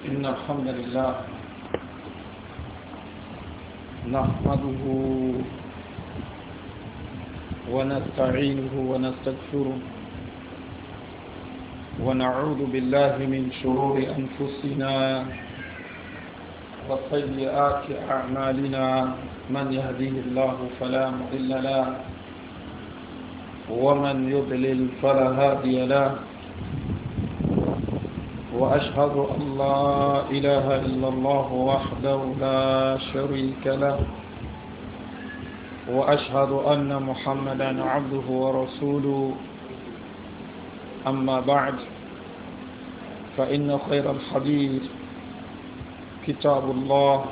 إن الحمد لله نحمده ونستعينه ونستغفره ونعوذ بالله من شرور أنفسنا وسيئات أعمالنا من يهديه الله فلا مضل له ومن يضلل فلا هادي له وأشهد أن لا إله إلا الله وحده لا شريك له وأشهد أن محمدا عبده ورسوله أما بعد فإن خير الحديث كتاب الله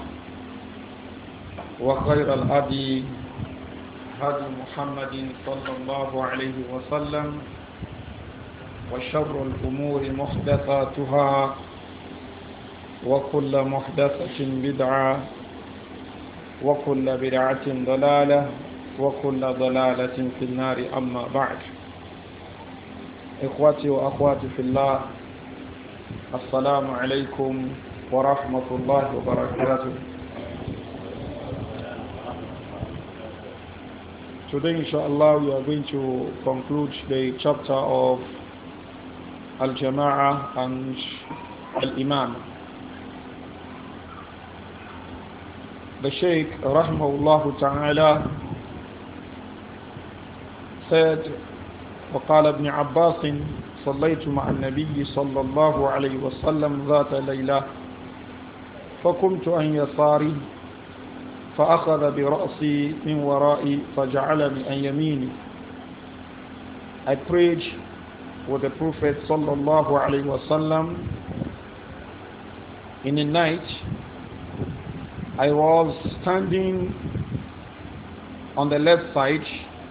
وخير الهدي هدي محمد صلى الله عليه وسلم وشر الأمور محدثاتها وكل محدثة بدعة وكل بدعة ضلالة وكل ضلالة في النار أما بعد إخوتي وأخواتي في الله السلام عليكم ورحمة الله وبركاته. Today inshallah we are going to conclude the chapter of Al-Jama'ah and Al-Imam. The Shaykh rahimahullah ta'ala said وقال ابن عباس صليت مع النبي صلى الله عليه وسلم ذات ليلة فقمت عن يساري فأخذ برأسي من ورائي فجعلني عن يميني. I prayed with the Prophet sallallahu alaihi wasallam in the night. I was standing on the left side.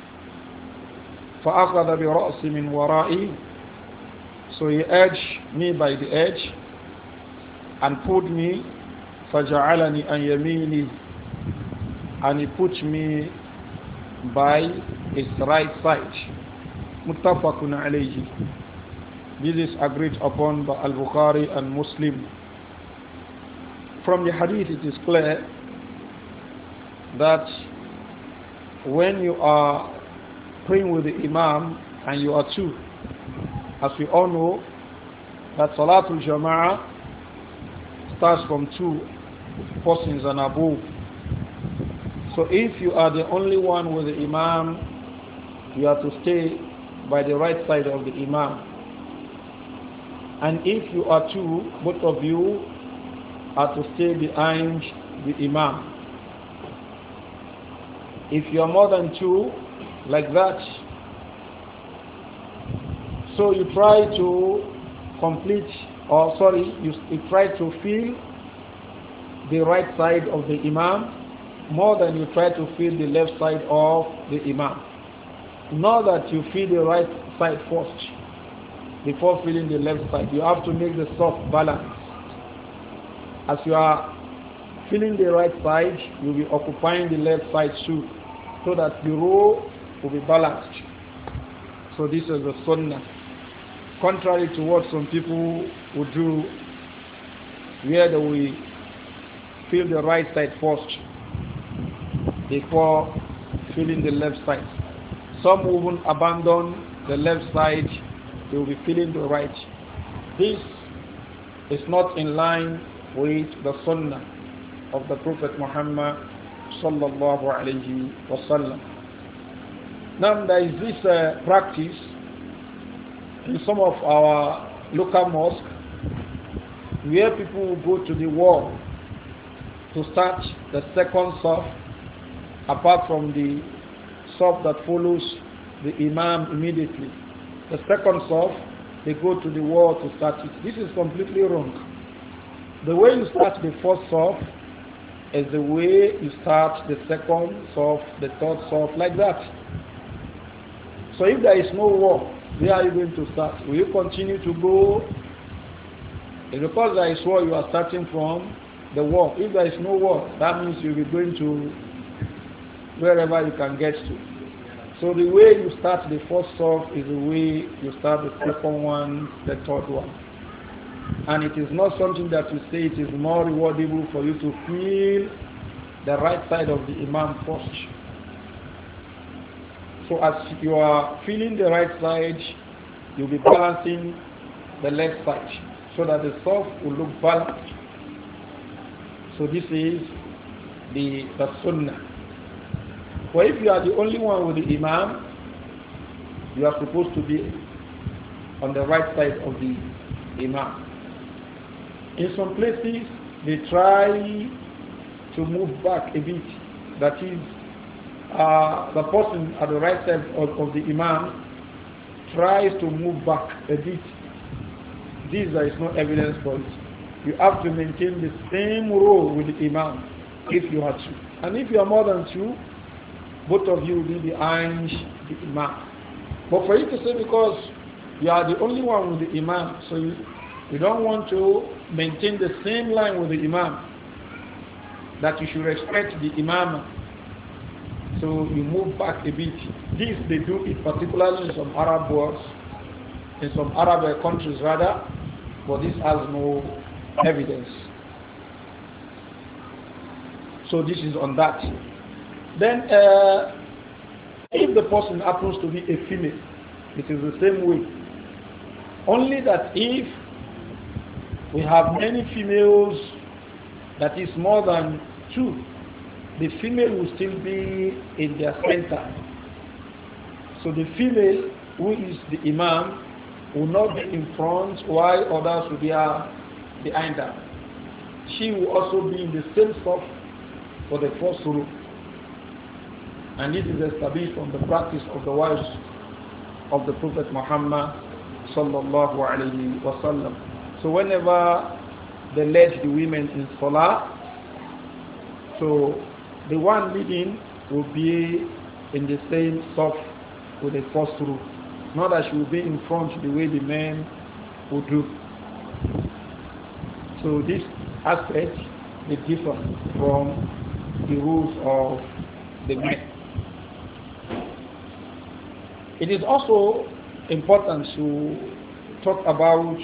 فأخذ برأسي من ورائي, so he edged me by the edge and pulled me. فجعلني عن يميني, and he put me by his right side. Muttafaqun alayhi. This is agreed upon by Al-Bukhari and Muslim. From the hadith it is clear that when you are praying with the Imam and you are two, as we all know that Salatul Jama'ah starts from two persons and above. So if you are the only one with the Imam, you have to stay by the right side of the Imam. And if you are two, both of you are to stay behind the Imam. If you are more than two, like that, so you try to complete, or sorry, you try to fill the right side of the Imam more than you try to fill the left side of the Imam. Not that you fill the right side first before filling the left side. You have to make the soft balance. As you are filling the right side, you'll be occupying the left side too, so that the row will be balanced. So this is the sunnah. Contrary to what some people would do, where they will fill the right side first before filling the left side. Some will even abandon the left side, they will be filling the right. This is not in line with the sunnah of the Prophet Muhammad sallallahu alayhi wasallam. Now there is this practice in some of our local mosques where people will go to the wall to start the second saf apart from the saf that follows the Imam immediately. The second saf, they go to the wall to start it. This is completely wrong. The way you start the first saf is the way you start the second saf, the third saf, like that. So if there is no wall, where are you going to start? Will you continue to go? Because there is wall, you are starting from the wall. If there is no wall, that means you'll be going to wherever you can get to. So the way you start the first saf is the way you start the second one, the third one. And it is not something that you say it is more rewardable for you to feel the right side of the Imam first. So as you are feeling the right side, you'll be balancing the left side so that the soft will look balanced. So this is the sunnah. But if you are the only one with the Imam, you are supposed to be on the right side of the Imam. In some places, they try to move back a bit. That is, the person at the right side of the Imam tries to move back a bit. There is no evidence for it. You have to maintain the same row with the Imam if you are two. And if you are more than two, both of you will be behind the Imam. But for you to say because you are the only one with the Imam, so you don't want to maintain the same line with the Imam, that you should respect the Imam, so you move back a bit. This they do it particularly in some Arab worlds, in some Arab countries rather, but this has no evidence. So this is on that. Then if the person happens to be a female, it is the same way. Only that if we have many females, that is more than two, the female will still be in their center. So the female who is the Imam will not be in front while others will be behind her. She will also be in the same spot for the first row. And this is established from the practice of the wives of the Prophet Muhammad sallallahu alaihi wasallam. So whenever they led the women in Salah, so the one leading will be in the same spot with the first row. Not that she will be in front the way the men would do. So this aspect is different from the rules of the men. It is also important to talk about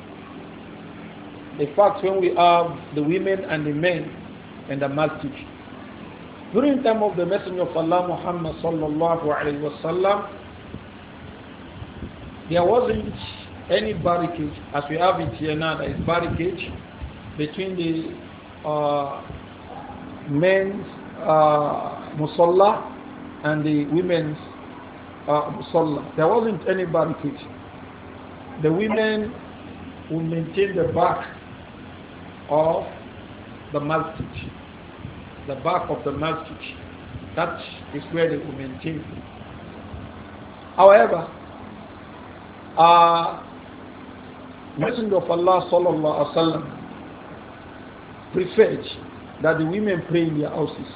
the fact when we have the women and the men in the masjid. During the time of the Messenger of Allah Muhammad sallallahu alaihi wasallam, there wasn't any barricade as we have it here now. There is barricade between the men's musalla and the women's musalla. There wasn't any barricade. The women will maintain the back of the masjid. The back of the masjid. That is where they will maintain. However, Messenger of Allah sallallahu alaihi wasallam preferred that the women pray in their houses.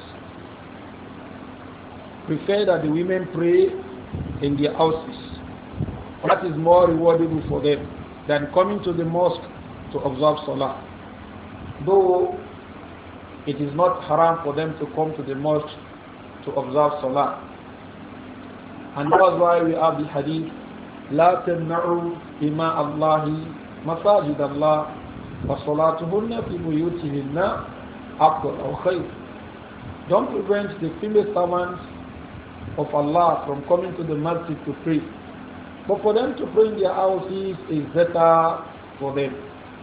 Prefer that the women pray in their houses. That is more rewardable for them than coming to the mosque to observe Salah. Though it is not haram for them to come to the mosque to observe Salah. And that's why we have the hadith, لا تمنعوا إماء الله مساجد الله وصلاتهن في بيوتهن أفضل أو خير. Don't prevent the female servants of Allah from coming to the masjid to pray. But for them to pray in their houses is better for them.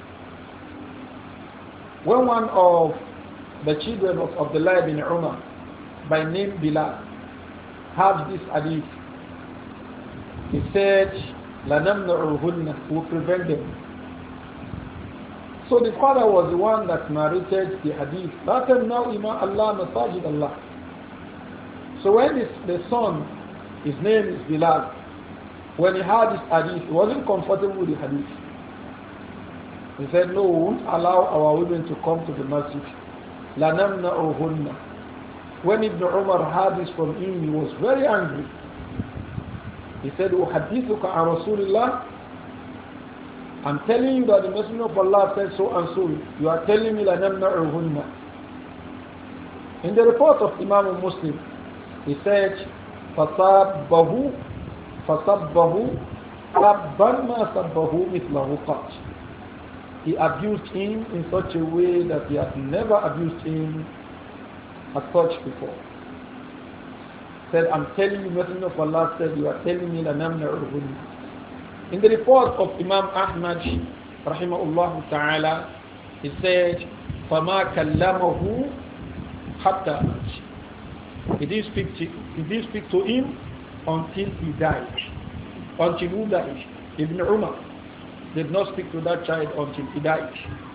When one of the children of Abdullah bin Umar, by name Bilal, had this hadith, he said, لَنَمْنَعُهُنَّ, will prevent them. So the father was the one that narrated the hadith. لَا تَمْنَعُ إِمَاءَ اللَّهِ مَسَاجِدَ اللَّهِ. So when the son, his name is Bilal, when he heard this hadith, he wasn't comfortable with the hadith. He said, no, we won't allow our women to come to the masjid. لَنَمْنَعُهُنَّ. When Ibn Umar heard this from him, he was very angry. He said, أُحَدِّثُكَ عَنْ رَسُولِ اللَّهِ. I'm telling you that the Messenger of Allah said so and so. You are telling me لَنَمْنَعُهُنَّ. In the report of Imam Muslim, he said, فَصَبَّهُ أَبًّا مَا صَبَّهُ مِثْلَهُ قَطْ. he abused him in such a way that he had never abused him as such before. Said, I'm telling you, Messenger of Allah said, you are telling me لَنَمْنَعُهُنَّ. In the report of Imam Ahmad, rahimahullah ta'ala, he said, فَمَا كَلَّمَهُ حَتَّى مَاتَ. He didn't speak to him until he died. Until who died? Ibn Umar did not speak to that child until he died.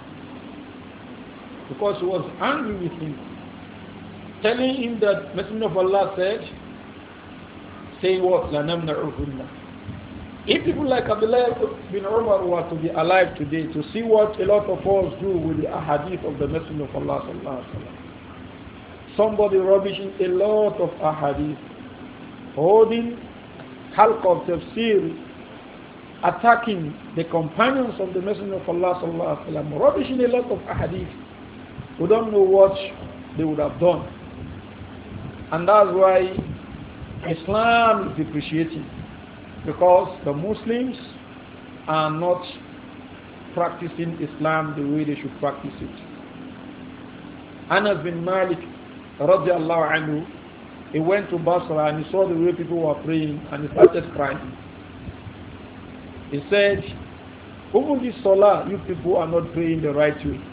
Because he was angry with him. Telling him that Messenger of Allah said, say what? لَنَمْنَعُهُنَّ. If people like Abdullah bin Umar were to be alive today to see what a lot of us do with the ahadith of the Messenger of Allah sallallahu alaihi wasallam, somebody rubbishing a lot of ahadith, holding halqa of tafsir, attacking the companions of the Messenger of Allah sallallahu alaihi wasallam, rubbishing a lot of ahadith, we don't know what they would have done. And that's why Islam is depreciating, because the Muslims are not practicing Islam the way they should practice it. Anas bin Malik radiallahu anhu, he went to Basra and he saw the way people were praying and he started crying. He said, even this salah, you people are not praying the right way.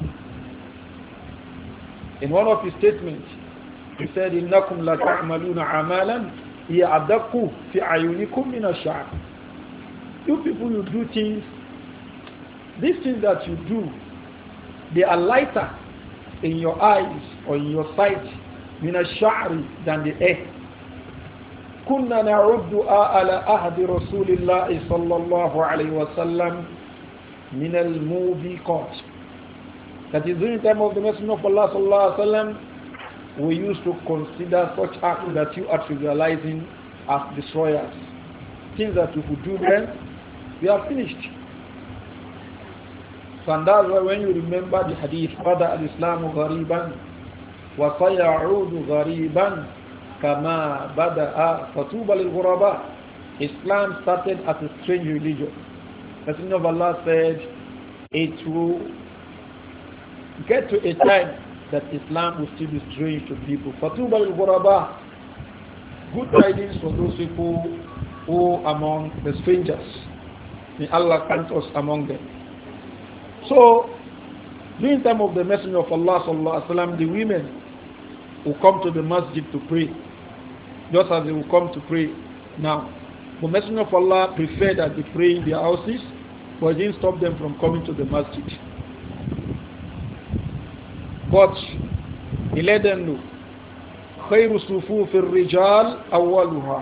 In one of his statements, he said, إِنَّكُمْ لَتَعْمَلُونَ عَمَالًا هِيَ أَدَقُّ فِي عَيُونِكُمْ مِنَ الشَّعْرِ. You people, you do things, these things that you do, they are lighter in your eyes or in your sight مِنَ الشَّعْرِ than the air. كُنَّا نَعُدُّ عَلَى أَهْدِ رَسُولِ اللَّهِ صَلَّى اللَّهُ عَلَيْهِ وَسَلَّمَ مِنَ الْمُوبِقَاتِ. That is, during the time of the Messenger of Allah sallallahu alaihi wasallam, we used to consider such acts that you are trivializing as destroyers. Things that if we do them, we are finished. So and that's why when you remember the hadith, Bada al-Islamu ghariban wa sayaudu ghariban kama bada'a fatuba lil-ghuraba. Islam started as a strange religion. The Messenger of Allah said, it will get to a time that Islam will still be strange to people. Fatuba al-Ghuraba. Good tidings for those people who among the strangers. May Allah count us among them. So, during the time of the Messenger of Allah sallallahu alaihi wasallam, the women will come to the masjid to pray, just as they will come to pray now. The Messenger of Allah preferred that they pray in their houses, but he didn't stop them from coming to the masjid. But he let them know, خير صفوف الرجال أولها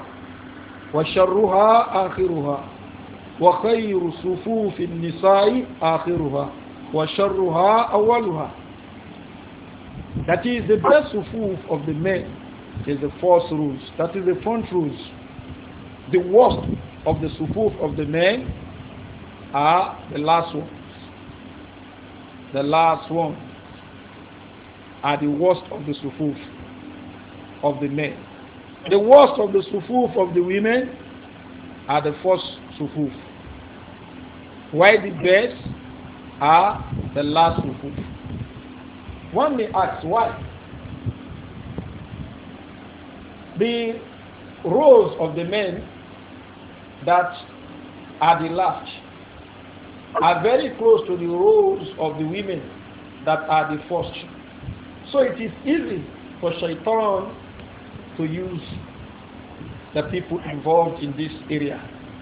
وشرها آخرها وخير صفوف النساء آخرها وشرها أولها. That is, the best sufuf of the men is the first rows. That is the front rows. The worst of the sufuf of the men are the last ones. The last ones are the worst of the sufuf of the men. The worst of the sufuf of the women are the first sufuf, while the best are the last sufuf. One may ask why. The rows of the men that are the last are very close to the rows of the women that are the first. So it is easy for shaitan to use the people involved in this area.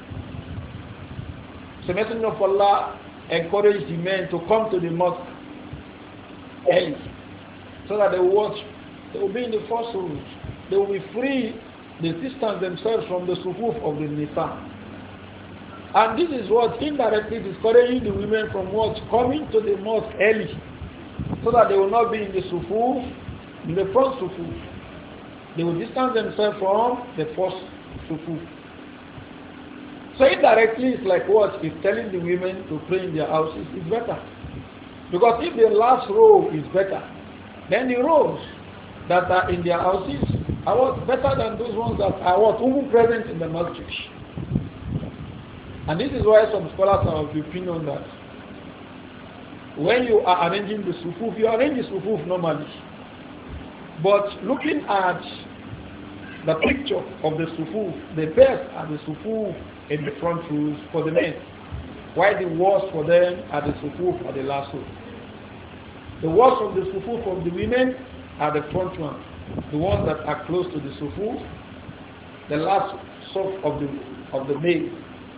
So Messenger of Allah encouraged the men to come to the mosque early, so that they will be in the first rows. They will be free, they distance themselves from the sufuf of the nisa. And this is what indirectly discouraging the women from what? Coming to the mosque early, so that they will not be in the sufuf, in the front sufuf. They will distance themselves from the first sufuf. So indirectly it's like what? It's telling the women to pray in their houses is better. Because if the last row is better, then the rows that are in their houses are what? Better than those ones that are what? Even present in the masjid. And this is why some scholars are of the opinion that when you are arranging the sufuf, you arrange the sufuf normally. But looking at the picture of the sufuf, the best are the sufuf in the front rows for the men, while the worst for them are the sufuf at the last row. The worst of the sufuf of the women are the front ones, the ones that are close to the sufuf, the last suf of the male.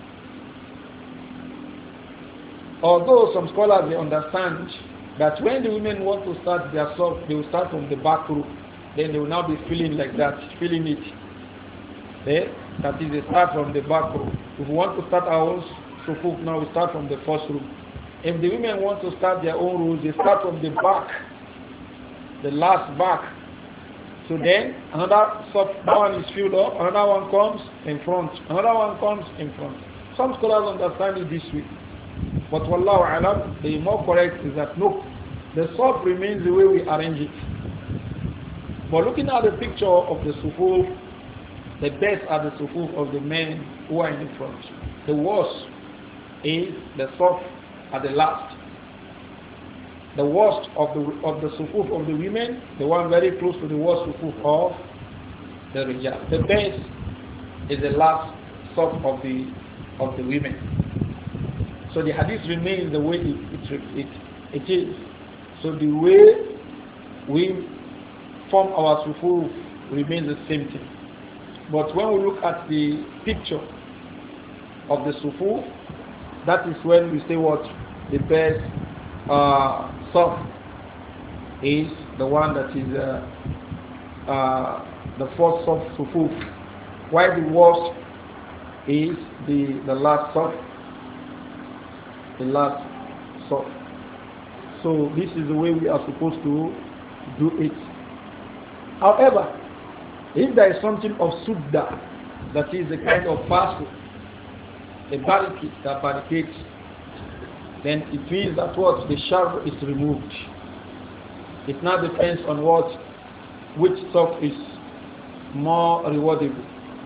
Although some scholars they understand that when the women want to start their suf, they will start from the back row, then they will now be feeling like that, feeling it. That is, they start from the back row. If we want to start our own sufuf now, we start from the first row. If the women want to start their own rows, they start from the back, the last back. So then another one is filled up, another one comes in front, another one comes in front. Some scholars understand it this way. But wallahu alam, the more correct is that no, the suf remains the way we arrange it. But looking at the picture of the sufuf, the best are the sufuf of the men who are in the front. The worst is the suf at the last. The worst of the sufuf of the women, the one very close to the worst sufuf of the rijal. The best is the last suf of the women. So the hadith remains the way it is. So the way we form our sufuf remains the same thing. But when we look at the picture of the sufuf, that is when we say what the best saf is the one that is the first saf sufuf, while the worst is the last saf. The last saf. So this is the way we are supposed to do it. However, if there is something of sudda, that is a kind of parcel, a barricade that barricades, then it means that what the shar is removed. It now depends on which stuff is more rewardable.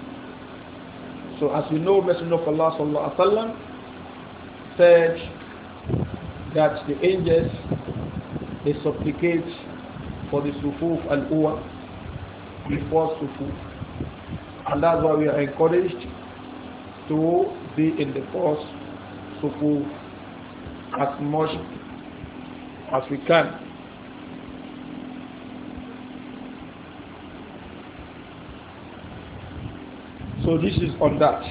So as we know, Messenger of Allah sallallahu alaihi wasallam said that the angels they supplicate for the sufuf al-uwa before sufuf, and that's why we are encouraged to be in the first sufuf as much as we can. So this is on that.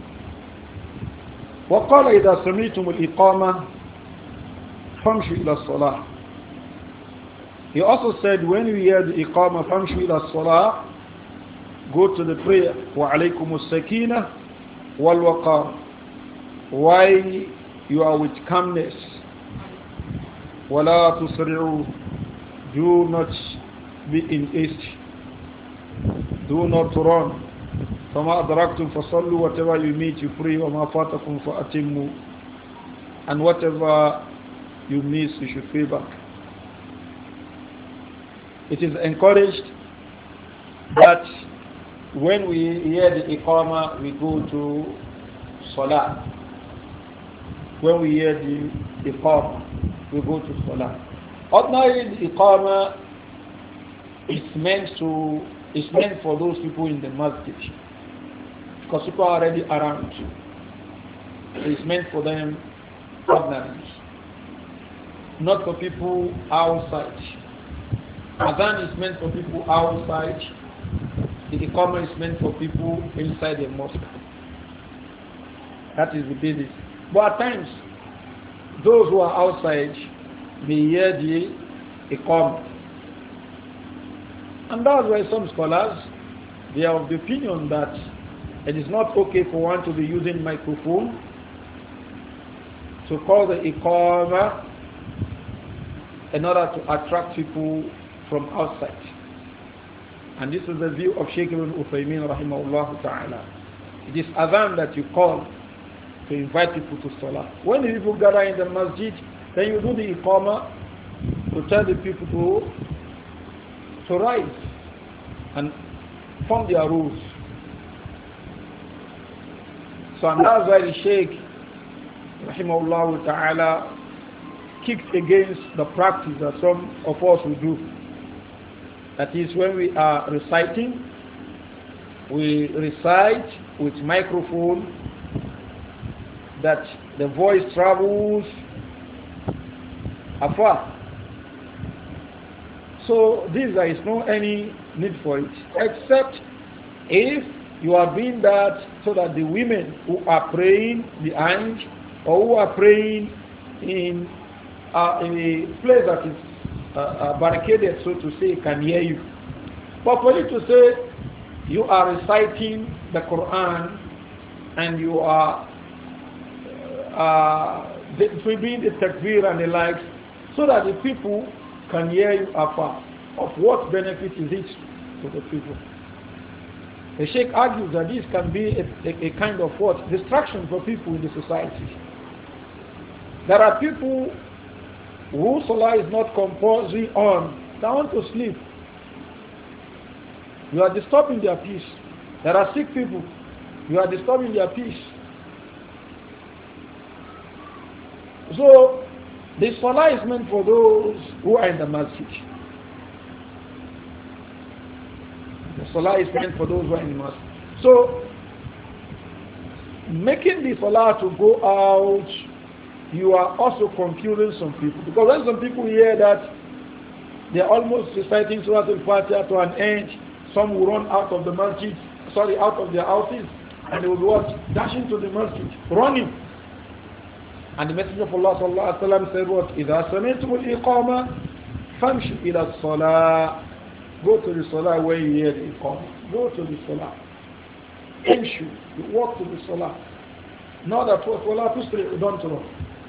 وقال إذا سمعتم الإقامة فامشوا إلى الصلاة. He also said, when you hear the إقامة فامشوا إلى الصلاة, go to the prayer. وعليكم السكينة والوقار. Why you are with calmness. ولا تسرعوا. Do not be in haste. Do not run. فما أدركتم فصلوا, whatever you meet you pray, وما فاتكم فأتموا, and whatever you miss you should pay back. It is encouraged that when we hear the iqamah we go to salah. When we hear the iqamah we go to salah. Ordinarily the iqamah is meant for those people in the masjid, because people are already around. So it's meant for them ordinarily, not for people outside. Adhan is meant for people outside. The Iqamah is meant for people inside the mosque. That is the basis. But at times, those who are outside may hear the Iqamah. And that's why some scholars, they are of the opinion that it is not okay for one to be using microphone to call the Iqamah in order to attract people from outside. And this is the view of Shaykh ibn Uthaymeen rahimahullah ta'ala. It is adhan that you call to invite people to salah. When the people gather in the masjid, then you do the Iqamah to tell the people to rise and form their rules. So and that's why the Shaykh rahimahullah ta'ala kicked against the practice that some of us will do. That is, when we are reciting, we recite with microphone that the voice travels afar. So there is no any need for it, except if you are doing that so that the women who are praying behind or who are praying in a place that is barricaded, so to say, can hear you. But for you to say you are reciting the Quran and you are doing the takbir and the likes so that the people can hear you afar, of what benefit is it to the people? The Sheikh argues that this can be a kind of what? Distraction for people in the society. There are people whose salah is not compulsory on. They want to sleep. You are disturbing their peace. There are sick people. You are disturbing their peace. So, the salah is meant for those who are in the masjid. The salah is meant for those who are in the masjid. So, making the salah to go out, you are also confusing some people. Because when some people hear that they are almost reciting Surah Al-Fatiha to an end, some will run out of the masjid, out of their houses, and they will go dashing to the masjid, running. And the Messenger of Allah sallallahu alaihi wasallam said what? إِذَا سَمِعْتُمُ الْإِقَامَةِ فَامْشُوا إِلَى الصَّلَاةِ. Go to the salah where you hear the iqamah. Go to the salah. Amshu. You walk to the salah. Not that what وَلَا تُسْرِعُ, don't run.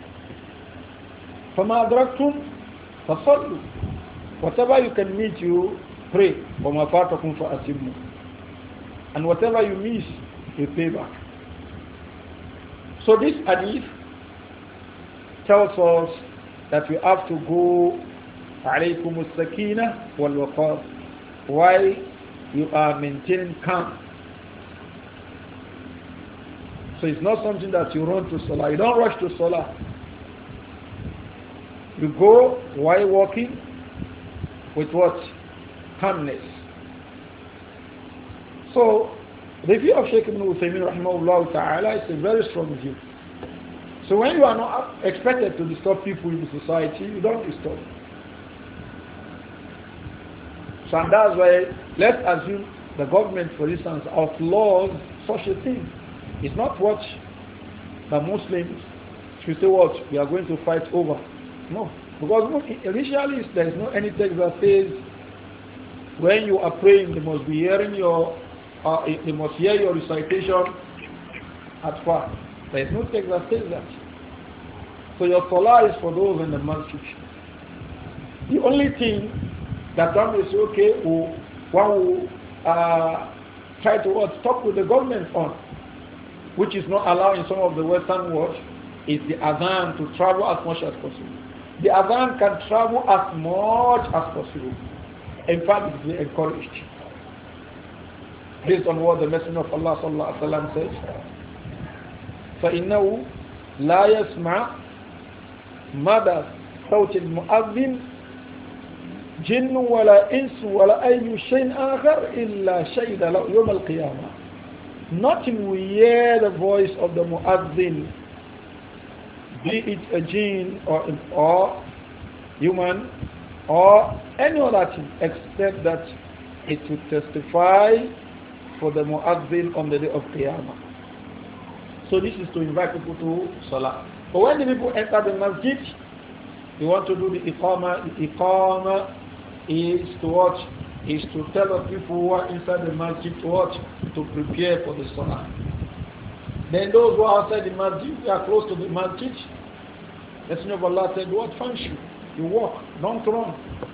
فَمَا أَدْرَكْتُمْ فَصَلُّوا. Whatever you can meet, you pray. وَمَا فَاتَكُمْ فَأَتِمُّوا. And whatever you miss, you pay back. So this hadith tells us that we have to go alaykum as-sakina wal waqar while you are maintaining calm. So it's not something that you run to salah. You don't rush to salah. You go while walking with what? Calmness. So the view of Shaykh ibn Uthaymeen rahimahullah ta'ala is a very strong view. So when you are not expected to disturb people in the society, you don't disturb. So and that's why, let's assume the government, for instance, outlaws such a thing. It's not what the Muslims should say what we are going to fight over. No. Because initially there is no any text that says when you are praying they must be hearing they must hear your recitation at far. There is no text that says that. So your salah is for those in the masjid. The only thing that one may say, okay, one will try to talk with the government on, which is not allowed in some of the Western world, is the adhan to travel as much as possible. The adhan can travel as much as possible. In fact, it is encouraged. Based on what the Messenger of Allah sallallahu alaihi wasallam says, فإنه لا يسمع مدى صوت المؤذن جن ولا إنس ولا أي شيء آخر إلا شهد له يوم القيامة. Nothing will hear the voice of the muazzin, be it a jinn or human or any other thing, except that it will testify for the muazzin on the day of Qiyamah. So this is to invite people to Salah. But when the people enter the masjid, they want to do the iqamah. The iqamah is to watch, is to tell the people who are inside the masjid to watch, to prepare for the Salah. Then those who are outside the masjid, they are close to the masjid. The Messenger of Allah said, what function? You walk, don't run.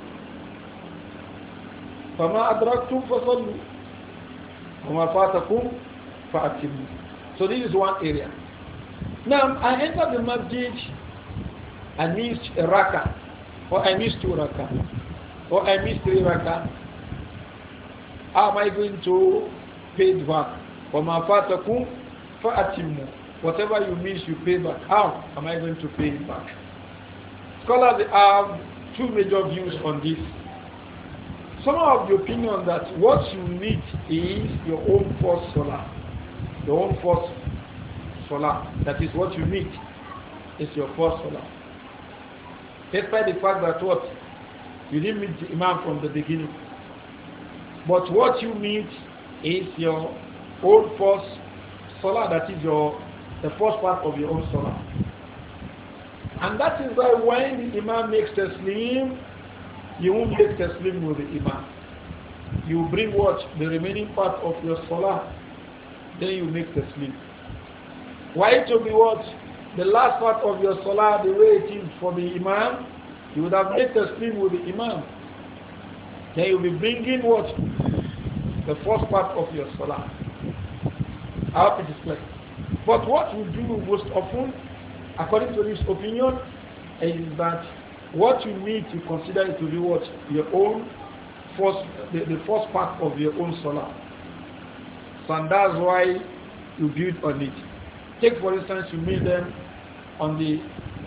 فَمَا أَدْرَكْتُمْ فَصَلُّوا وَمَا فَاتَكُمْ فَأَتِمُّوا. So this is one area. Now I entered the masjid, I missed a rakah, or I missed 2 rakah, or I missed 3 rakah. How am I going to pay it back? وَمَا فَاتَكُمْ فَأَتِمُّوا. Whatever you miss, you pay back. How am I going to pay it back? Scholars have two major views on this. Some of the opinion that what you need is your own first salah. Your own first salah. That is what you need. Is your first salah. Despite the fact that what? You didn't meet the Imam from the beginning. But what you need is your own first salah. That is the first part of your own salah. And that is why when the Imam makes taslim, you won't make taslim with the Imam. You bring what? The remaining part of your salah. Then you make taslim. Why it will be what? The last part of your salah, the way it is for the Imam, you would have made taslim with the Imam. Then you will be bringing what? The first part of your salah. I hope it is clear. But what we do most often, according to this opinion, is that what you need to consider it to be what? Your own first, the first part of your own salah. So and that's why you build on it. Take for instance, you made them on the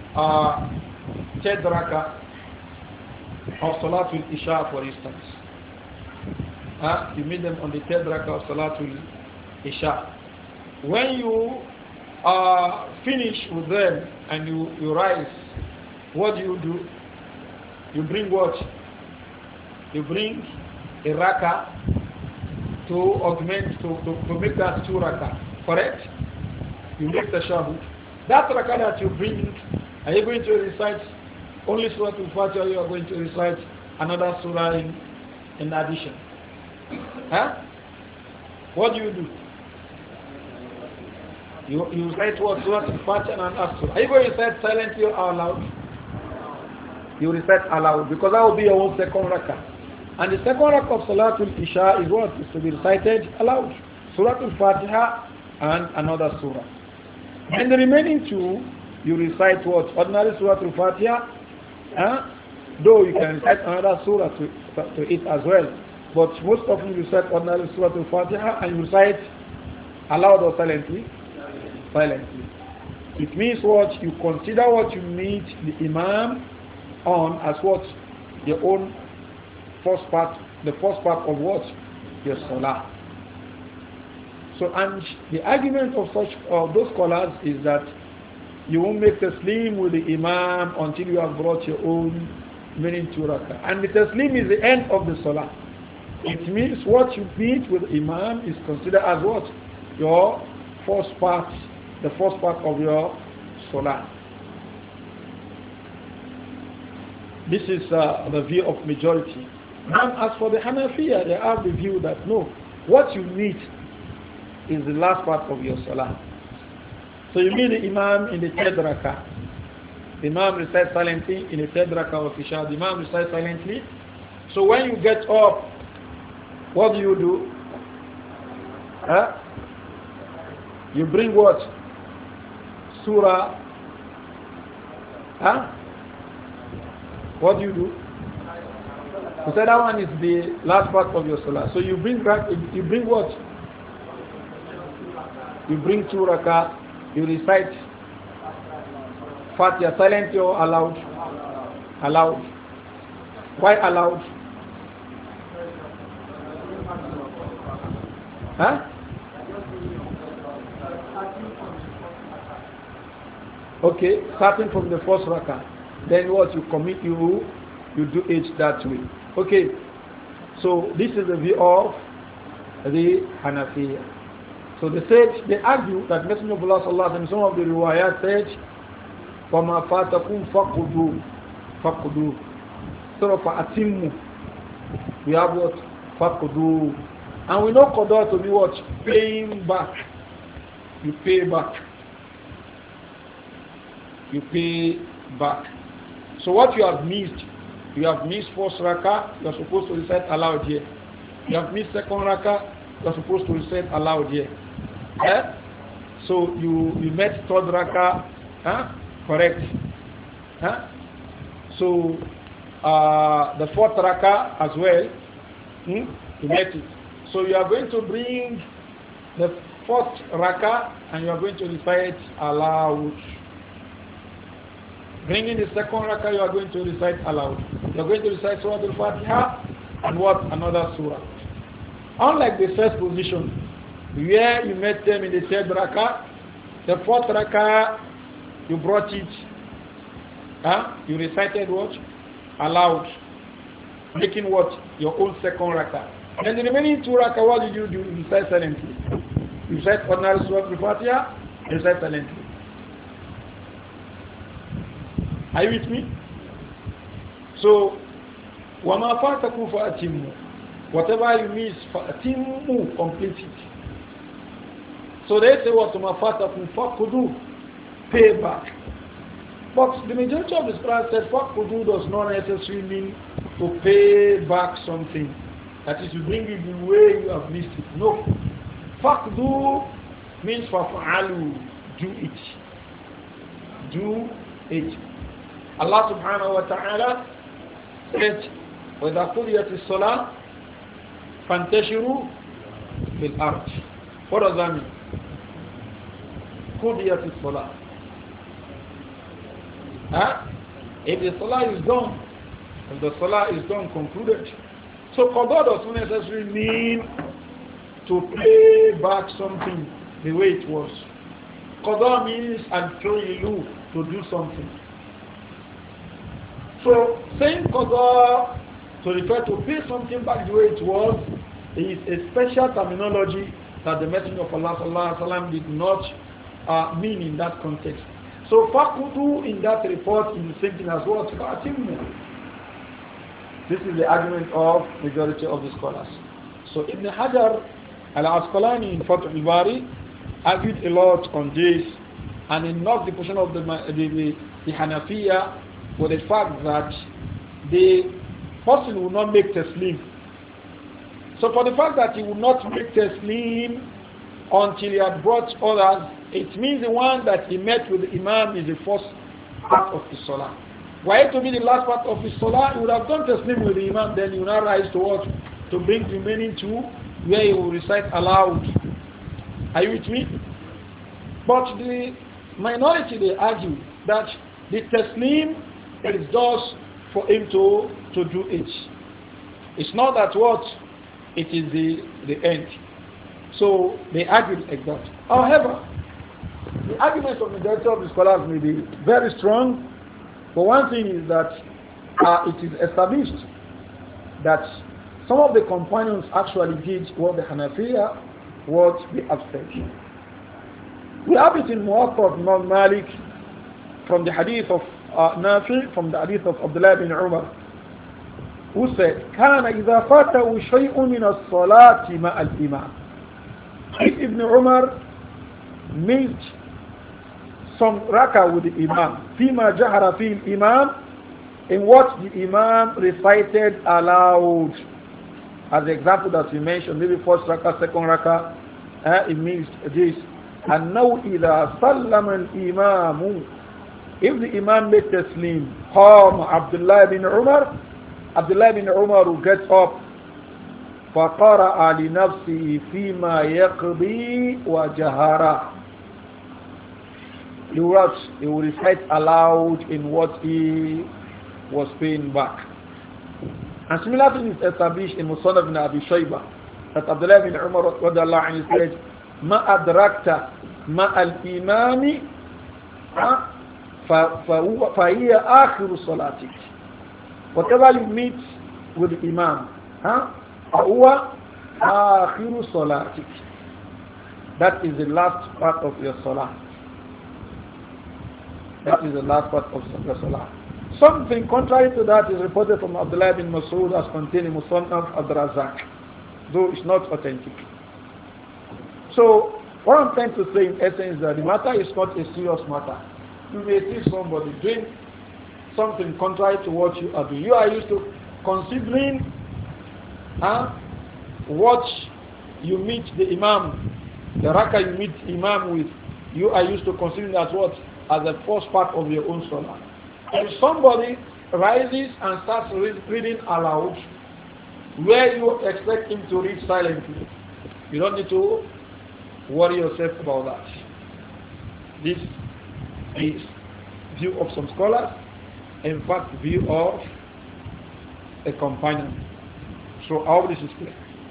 third rakah of Salatul Isha, for instance. You made them on the third rakah of Salatul Isha. When you finish with them and you rise, what do? You bring what? You bring a rakah to augment, to make that two rakah. Correct? You make the shahud. That rakah that you bring, are you going to recite only Surah Al-Fatiha, or you are going to recite another surah in addition? Huh? What do? You recite what? Surah Al-Fatiha and another surah. Are you going to recite silently or aloud? You recite aloud, because that will be your own second rakah. And the second rakah of Salatul Isha is what? Is to be recited aloud. Surah Al-Fatiha and another surah. And the remaining two, you recite what? Ordinary Surah Al-Fatiha, though you can recite another surah to it as well. But most often you recite ordinary Surah Al-Fatiha and you recite aloud or silently? Silently. It means what? You consider what you meet the Imam on as what? Your own first part, the first part of what? Your salah. So, and the argument of those scholars is that you won't make taslim with the Imam until you have brought your own meaning to rakah. And the taslim is the end of the salah. It means what you meet with the Imam is considered as what? Your first part, the first part of your salah. This is the view of majority. Now, as for the Hanafiya, they have the view that no, what you need is the last part of your salah. So you meet the Imam in the third rakah. The Imam recites silently in the third rakah of Isha. The Imam recites silently. So when you get up, what do? You bring what? Surah. What do? You said that one is the last part of your salah. So you bring what? You bring two rakah. You recite Fatiha silently or aloud? Aloud. Why aloud? Okay, starting from the first rakah. Then what you commit, you do it that way. Okay, so this is the view of the Hanafiya. So they argue that Messenger of Allah sallallahu alaihi wasallam, some of the riwayat said, وَمَا فَاتَكُمْ فَقُدُوا. So of atimmu, we have what? Faqdu. And we know qada to be what? Paying back. You pay back. You pay back. So what you have missed first rakah, you are supposed to recite aloud here. You have missed second rakah, you are supposed to recite aloud here. So you met third rakah, correct. So the fourth rakah as well, you met it. So you are going to bring the fourth rakah and you are going to recite aloud. Bringing the second rakah, you are going to recite aloud. You are going to recite Surah Al-Fatiha and what? Another surah. Unlike the first position, where you met them in the third rakah, the fourth rakah, you brought it. You recited what? Aloud. Making what? Your own second rakah. And the remaining two rakah, what did you do? You recite silently. You recite ordinary Surah Al-Fatiha, you recite silently. Are you with me? So, وَمَا فَاتَكُمْ فَأَتِمُّ. Whatever you miss, فَأَتِمُّ, complete it. So they say what وَمَا فَاتَكُمْ فَقُدُوا, pay back. But the majority of the scholars said فَقُدُوا does not necessarily mean to pay back something. That is to bring it the way you have missed it. No. فَقُدُوا means فَفَعَلُوا, do it. Do it. Allah subhanahu wa ta'ala said, وَإِذَا قُضِيَتِ الصَّلَاةِ فَانْتَشِرُوا فِي الْأَرْضِ. What does that mean? قُضِيَتِ الصَّلَاةِ. If the salah is done, if the salah is done, concluded. So qada does not necessarily mean to pay back something the way it was. Qada means al-fi'lu, to do something. So saying qada to refer to pay something back the way it was is a special terminology that the Messenger of Allah sallallahu alaihi wasallam did not mean in that context. So faqudu in that report is the same thing as what? This is the argument of majority of the scholars. So Ibn Hajar al-Asqalani in Fath al-Bari argued a lot on this, and he knocked the position of the Hanafiya with the fact that the person will not make taslim. So for the fact that he will not make taslim until he had brought others, it means the one that he met with the imam is the first part of the salah. Were it to be the last part of his salah, he would have done taslim with the imam, then he will not rise to what? To bring the remaining two, where he will recite aloud. Are you with me? But the minority, they argue that the taslim is just for him to do it. It's not that what? It is the end. So they argue like that. However, the arguments of the majority of the scholars may be very strong, but one thing is that it is established that some of the companions actually did what the Hanafiya, what the abstention. We have it in Muwatta of Imam Malik from the hadith of Nafi, from the hadith of Abdullah bin Umar, who said, كان إذا فاته شيء من الصلاة مع الإمام. If Ibn Umar missed some rakah with the Imam, فيما جهر فيه الإمام, in what the Imam recited aloud, as the example that we mentioned, maybe first rakah, second rakah, it means this. أنه إذا سلم الإمام, if the Imam made taslim, قام Abdullah bin Umar, Abdullah bin Umar will get up, فقرأ لنفسه فيما يقضي وجهر. He will recite aloud in what he was paying back. And similar thing is established in Musannaf ibn Abi Shaybah, that Abdullah bin Umar radiallahu anhu said, ما أدركت مع الإمام فهي آخر صلاتك. Whatever you meet with the Imam, فهو آخر صلاتك. That is the last part of your salah. That is the last part of your salah. Something contrary to that is reported from Abdullah bin Mas'ud as containing Musannaf Abd-Razzaq, though it's not authentic. So, what I'm trying to say in essence is that the matter is not a serious matter. You may see somebody doing something contrary to what you are doing. You are used to considering what you meet the Imam, the rakah you meet Imam with, you are used to considering that what? As the first part of your own salah. If somebody rises and starts reading aloud, where you expect him to read silently, you don't need to worry yourself about that. This is view of some scholars, in fact, view of a companion. So all this is clear.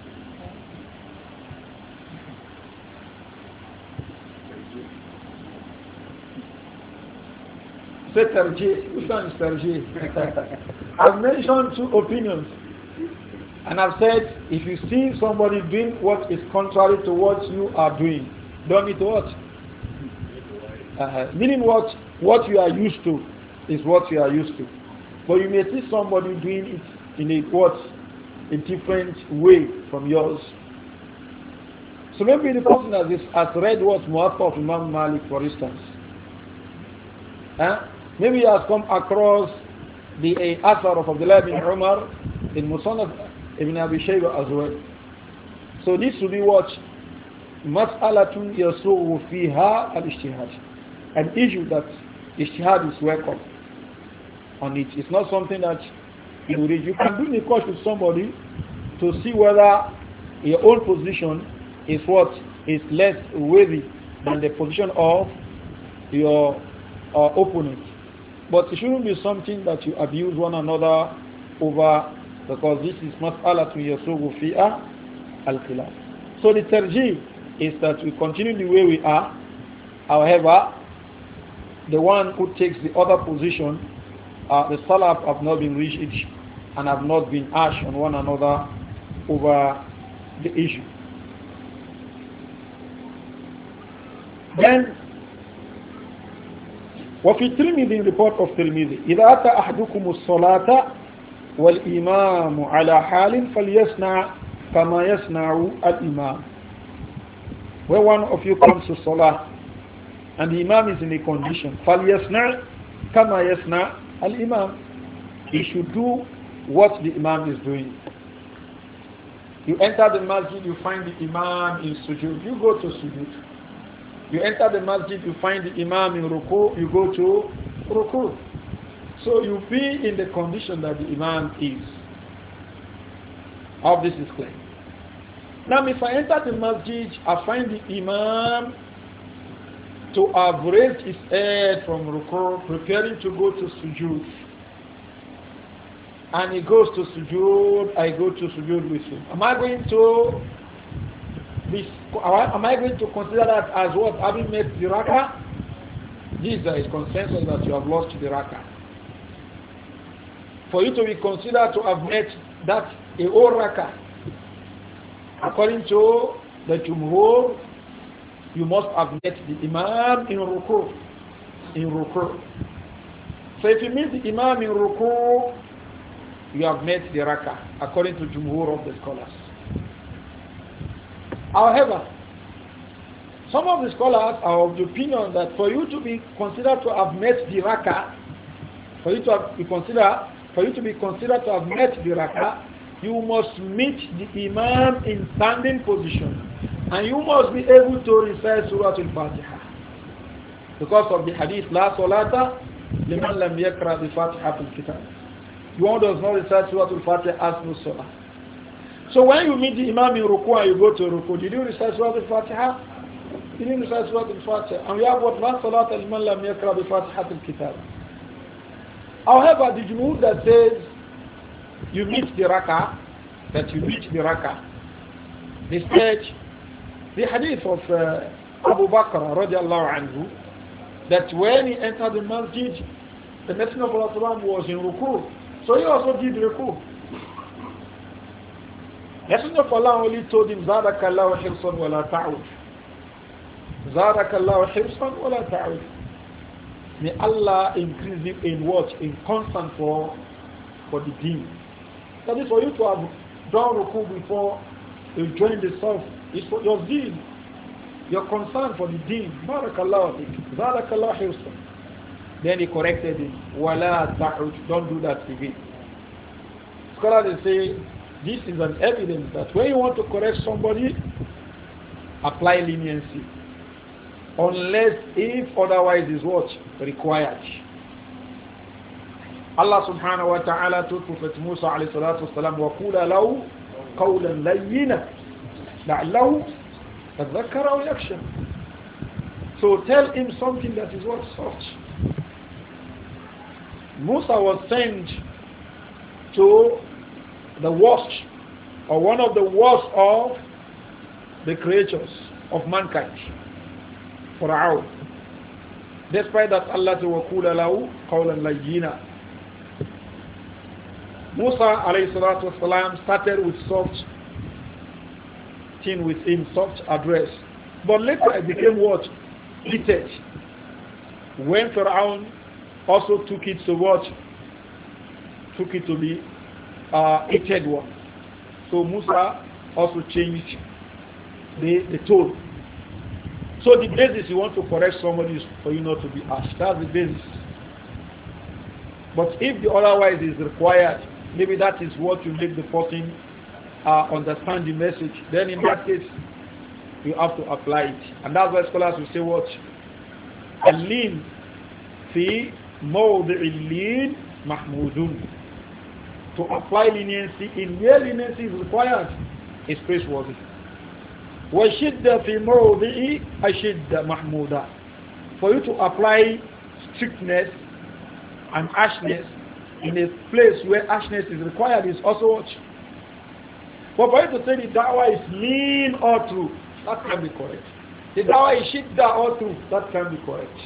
Say tarjih. Which one is tarjih? I've mentioned two opinions. And I've said, if you see somebody doing what is contrary to what you are doing, don't need to watch. Meaning what you are used to is what you are used to. But you may see somebody doing it in a different way from yours. So maybe the person has read what Muwatta of Imam Malik, for instance. Maybe he has come across the Athar of Abdullah bin Umar in Musannaf Ibn Abi Shayba as well. So this will be what? Mas'alatun yasughu fiha al-ijtihad. An issue that ijtihad is welcome on it. It's not something that you read. You can do niqash with somebody to see whether your own position is what is less worthy than the position of your opponent. But it shouldn't be something that you abuse one another over, because this is mas'alatun yasughu fiha al-khilaf. So the tarjih is that we continue the way we are. However, the one who takes the other position, the salaf have not been rigid and have not been harsh on one another over the issue. Then, وفي الترمذي report of Tirmidhi إذا أتى أحدكم الصلاة والإمام على حال فليصنع كما يصنع الإمام. When one of you comes to Salah and the Imam is in a condition, فليصنع كما يصنع الإمام, he should do what the Imam is doing. You enter the masjid, you find the Imam in sujood, you go to sujood. You enter the masjid, you find the Imam in ruku, you go to ruku. So you be in the condition that the Imam is. All this is clear. Now if I enter the masjid, I find the Imam to have raised his head from ruku, preparing to go to sujood. And he goes to sujood, I go to sujood with him. Am I going to consider that as what? Having made the rakah? This is consensus that you have lost the rakah. For you to be considered to have made that a whole rakah, according to the Jumhur, you must have met the Imam in ruku. So if you meet the Imam in ruku, you have met the rakah, according to Jumhur of the scholars. However, some of the scholars are of the opinion that for you to be considered to have met the rakah, for you to be considered to have met the rakah, you must meet the Imam in standing position, and you must be able to recite Surah Al-Fatiha, because of the hadith La Salata liman lam yakra bi Fatihatil Kitab. One does not recite Surah Al-Fatiha as no salah. So when you meet the Imam in ruku and you go to ruku, did you recite Surah Al-Fatiha? You didn't recite Surah Al-Fatiha. And we have what? La salata liman lam yakra bi Fatihatil Kitab. However, the Jumhur that says you meet the rakah, they said the hadith of Abu Bakr radiallahu anhu, that when he entered the masjid, the Messenger of Allah was in ruku, so he also did ruku. Messenger of Allah only told him, Zadakallahu hirsan wa la ta'ud. Zadakallahu hirsan wa la ta'ud. May Allah increase you in what? In constant for the deen. That is for you to have done ruku before you join the self. It's for your deen. Your concern for the deen. Barakallahu fik. Zadakallahu hirsan. Then he corrected him. Wala ta'ud. Don't do that again. Scholars say, this is an evidence that when you want to correct somebody, apply leniency. Unless if otherwise is what? Required. Allah subhanahu wa ta'ala told Prophet Musa alayhi salatu wasalam, وَقُولَ لَهُ قَوْلًا لَيِّنًا لَعْلَهُ تَذَكَّرَ أَوْ يَخْشَىٰ. So tell him something that is what? Soft. Musa was sent to the worst, or one of the worst of the creatures of mankind, Fir'aun. Despite that, Allah وَقُولَ لَهُ قَوْلًا لَيِّنًا. Musa alayhi salatu wasalam started with soft thing with him, soft address. But later it became what? Heated. When Fir'aun also took it to what? Took it to be heated one. So Musa also changed the tone. So the basis you want to correct somebody is for you not to be harsh. That's the basis. But if the otherwise is required, maybe that is what will make the person understand the message. Then in that case, you have to apply it. And that's why scholars will say what? Al-lin fi mawdi'il lin mahmudun. To apply leniency in where leniency is required is praiseworthy. وَشِدَّ فِي مَوْضِعِ أَشِدَّ مَحْمُودًا. For you to apply strictness and harshness in a place where harshness is required is also what? But for you to say the da'wah is mean or true, that can be correct. The da'wah is shidda or true, that can be correct.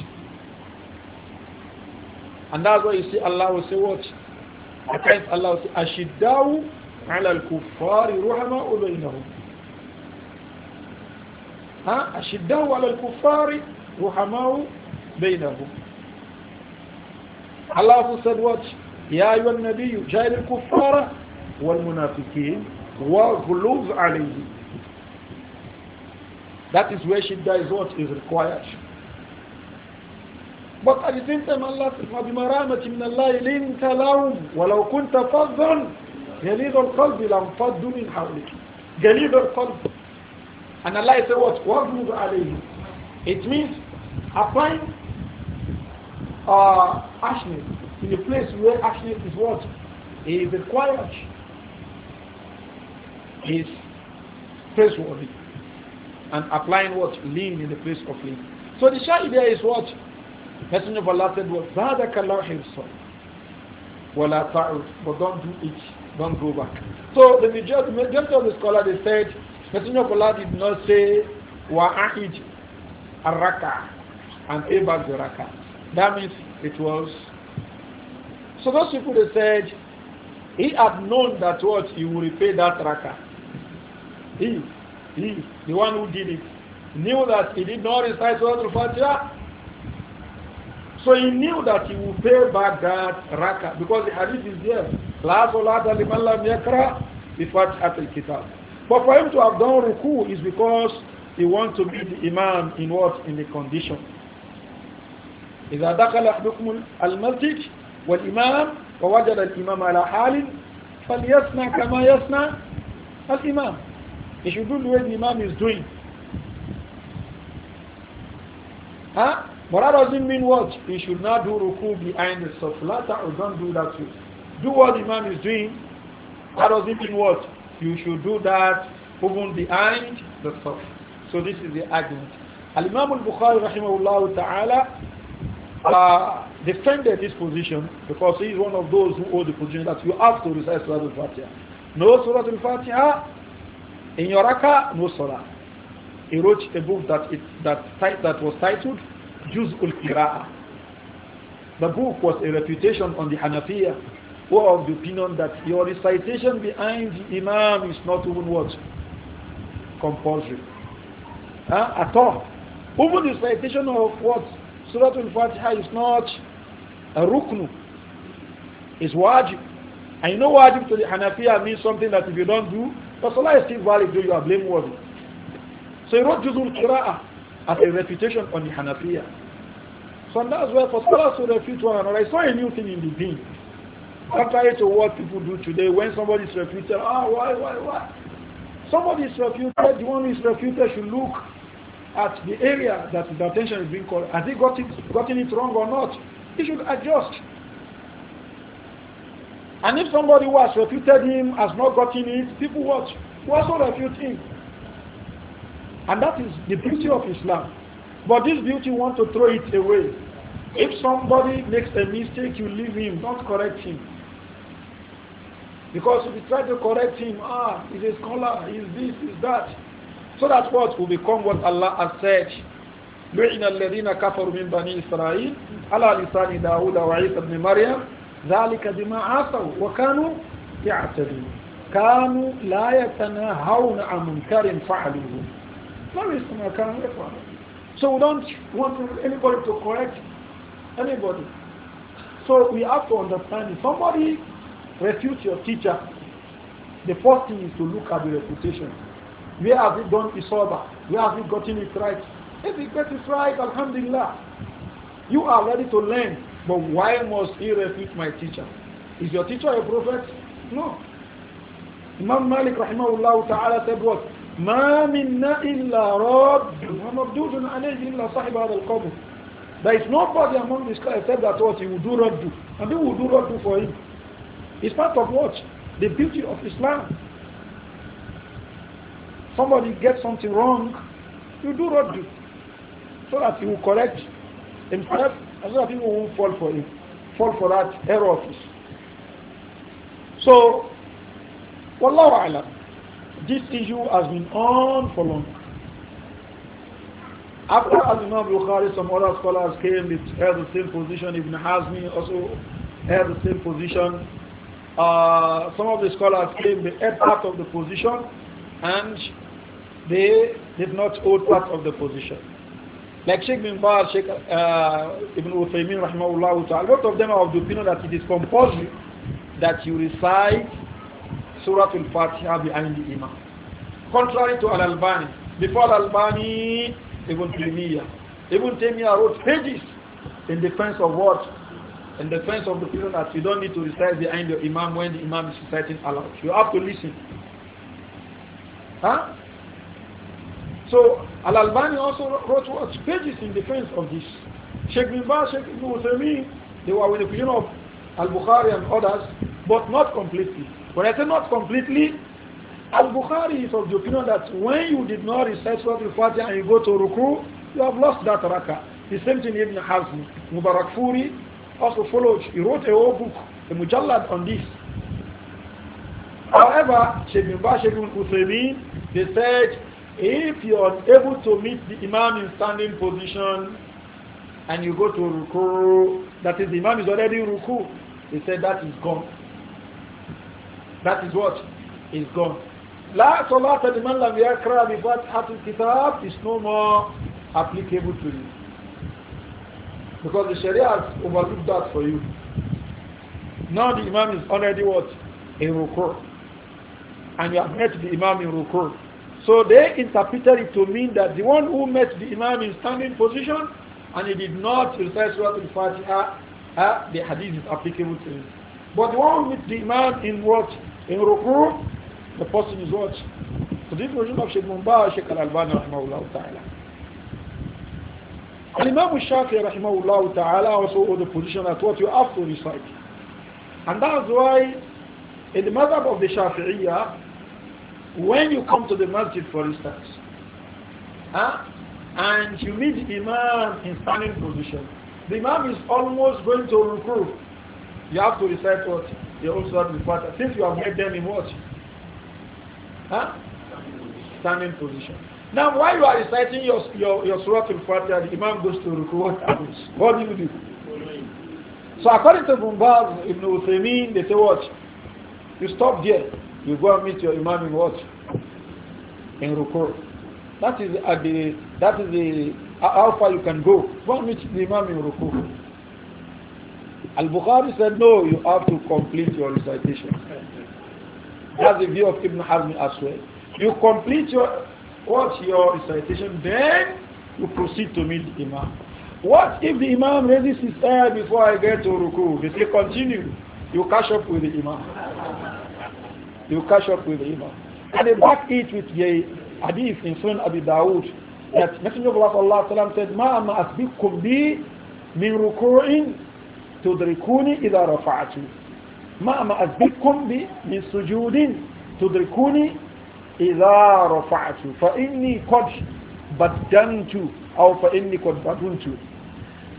And that's why you see Allah will say what? At times Allah will say, أَشِدَّاءُ عَلَى الْكُفَّارِ رُحَمَاءُ بَيْنَهُمْ. أشداء على الكفار رحماء بينهم. Allah also said what? يا أيها النبي جاهد الكفار والمنافقين وغلظ عليهم. That is where shidda is what is required. But at the same time Allah says وَبِمَا رَحْمَةٍ مِنَ اللَّهِ لِنْتَ لَهُمْ وَلَوْ كُنْتَ فَظًّا غَلِيظَ الْقَلْبِ لَانفَضُّوا مِنْ حَوْلِكَ. غَلِيظ الْقَلْبِ. And Allah said what? وَغْلُظْ عَلَيْهِمْ. It means applying harshness in a place where harshness is what? Is required. Is praiseworthy. And applying what? Lean in the place of lean. So the shy idea is what? Messenger of Allah said what? زَادَكَ اللَّهُ حِرْصًا وَلَا تَعُدْ. But don't do it. Don't go back. So the majority of the scholars they said Messenger of Allah did not say wa'ahid ar-raka and pay back the raka. That means it was. So those people they said he had known that what he would repay that raka. He, the one who did it, knew that he did not recite Surah Al-Fatiha. So he knew that he would pay back that raka because the hadith is there. La salata liman lam yakra bi Fatihatil Kitab. But for him to have done ruku is because he wants to be the imam in what? In the condition. إذا دخل أحدكم المسجد والإمام ووجد الإمام على حال فليصنع كما يصنع الإمام. He should do the way the imam is doing. Huh? But that doesn't mean what? He should not do ruku behind the saflata or don't do that too. Do what the imam is doing. That doesn't mean what? You should do that even behind the saf. So this is the argument. Al-Imam al-Bukhari rahimahullah ta'ala defended this position because he is one of those who hold the position that you have to recite Surah Al-Fatiha. No Surah Al-Fatiha in your rakah, no Surah. He wrote a book that was titled Juz'ul Qira'ah. The book was a refutation on the Hanafiya, who are of the opinion that your recitation behind the Imam is not even what? Compulsory. At all. Even the recitation of what? Surah Al-Fatiha is not a ruknu. It's wajib. And you know wajib to the Hanafiya means something that if you don't do, the salah is still valid, though you are blameworthy. So he wrote Juzul Qira'ah as a refutation on the Hanafiya. So that's why for scholars to refute one another, it's not a new thing in the deen. Contrary to what people do today, when somebody is refuted, why? Somebody is refuted, the one who is refuted should look at the area that the attention is being called. Has he gotten it wrong or not? He should adjust. And if somebody who has refuted him has not gotten it, people watch. Who also refute him. And that is the beauty of Islam. But this beauty want to throw it away. If somebody makes a mistake, you leave him, don't correct him. Because if you try to correct him, he's a scholar, he's this, he's that. So that what will become what Allah has said. لعن الذين كفروا من بني إسرائيل على لسان داود وعيسى بن مريم ذلك بما عصوا وكانوا يعتدون كانوا لا يتناهون عن منكر فعلوه ليس ما كانوا يفعلون. So we don't want anybody to correct anybody. So we have to understand if somebody refutes your teacher, the first thing is to look at the reputation. Where have you done Isaba? Where have you gotten it right? If you get it right, Alhamdulillah. You are ready to learn. But why must he refute my teacher? Is your teacher a prophet? No. Imam Malik rahimahullah ta'ala said what? ما منا إلا رد ومردود عليه إلا صاحب هذا القبر. There is nobody among the scholars except that what he will do raddu. And they will do raddu for him. It's part of what? The beauty of Islam. Somebody gets something wrong, you do raddu. So that he will correct himself and so that people won't fall for that error of his. So, Wallahu A'lam, this issue has been on for long. After Al-Imam Bukhari, some other scholars came, they held the same position. Ibn Hazmi also held the same position. Some of the scholars came, they held part of the position, and they did not hold part of the position. Like Sheikh bin Baz, Sheikh Ibn Uthaymin, rahimahullah ta'ala, both of them are of the opinion that it is compulsory that you recite Surah Al-Fatiha behind the Imam. Contrary to Al-Albani. Before Al-Albani, Ibn Taymiyyah. Ibn Taymiyyah wrote pages in defense of what? In defense of the opinion that you don't need to recite behind the Imam when the Imam is reciting aloud. You have to listen. Huh? So Al-Albani also wrote what? Pages in defense of this. Sheikh bin Baz, Sheikh Ibn Uthaymeen, they were with the opinion of Al-Bukhari and others, but not completely. When I say not completely, Al-Bukhari is of the opinion that when you did not recite Surah Al-Fatiha and you go to Ruku, you have lost that rakah. The same thing Ibn Hazm. Mubarak Furi also followed. He wrote a whole book, a mujallad on this. However, Sheikh bin Baz, Sheikh Ibn Uthaymeen, they said, if you are able to meet the Imam in standing position and you go to Ruku, that is, the Imam is already in Ruku, they said that is gone. That is what is gone. La salata liman lam yakra bi fatihatil kitab is no more applicable to you. Because the Sharia has overlooked that for you. Now the Imam is already what? In Ruku. And you have met the Imam in Ruku. So they interpreted it to mean that the one who met the Imam in standing position and he did not recite Surah Al-Fatiha, the hadith is applicable to him. But the one who met the Imam in what? In Ruku, the person is what? So this version of Sheikh Mumbah, Sheikh Al-Albani rahimahullah ta'ala. Al-Imam Shafi'i rahimahullah ta'ala also hold the position that what you have to recite. And that's why in the madhab of the Shafi'iyah, when you come to the masjid for instance, and you meet the Imam in standing position, the Imam is almost going to Ruku, you have to recite what? You also have to Fatiha. Since you have made them in what? Standing position. Now while you are reciting your Surah Al-Fatiha, the Imam goes to Ruku, what happens? What do you do? So according to Bumbaz, Ibn Uthaymeen, they say what? You stop there. You go and meet your Imam in what? In Ruku. That is how far you can go. Go and meet the Imam in Ruku. Al-Bukhari said, no, you have to complete your recitation. That's the view of Ibn Hazm as well. You complete your recitation, then you proceed to meet the Imam. What if the Imam raises his hand before I get to Ruku? They say, continue. You catch up with the Imam. You catch up with the Imam. And they back it with the hadith in Sunan Abi Dawud that Messenger of Allah said, Ma amma asbikum bi min ruku'in tudrikuni idha rafa'atu. Ma amma asbikum bi min sujudin tudrikuni idha rafa'atu. Fa inni qad baddantu aw fa inni qad baduntu.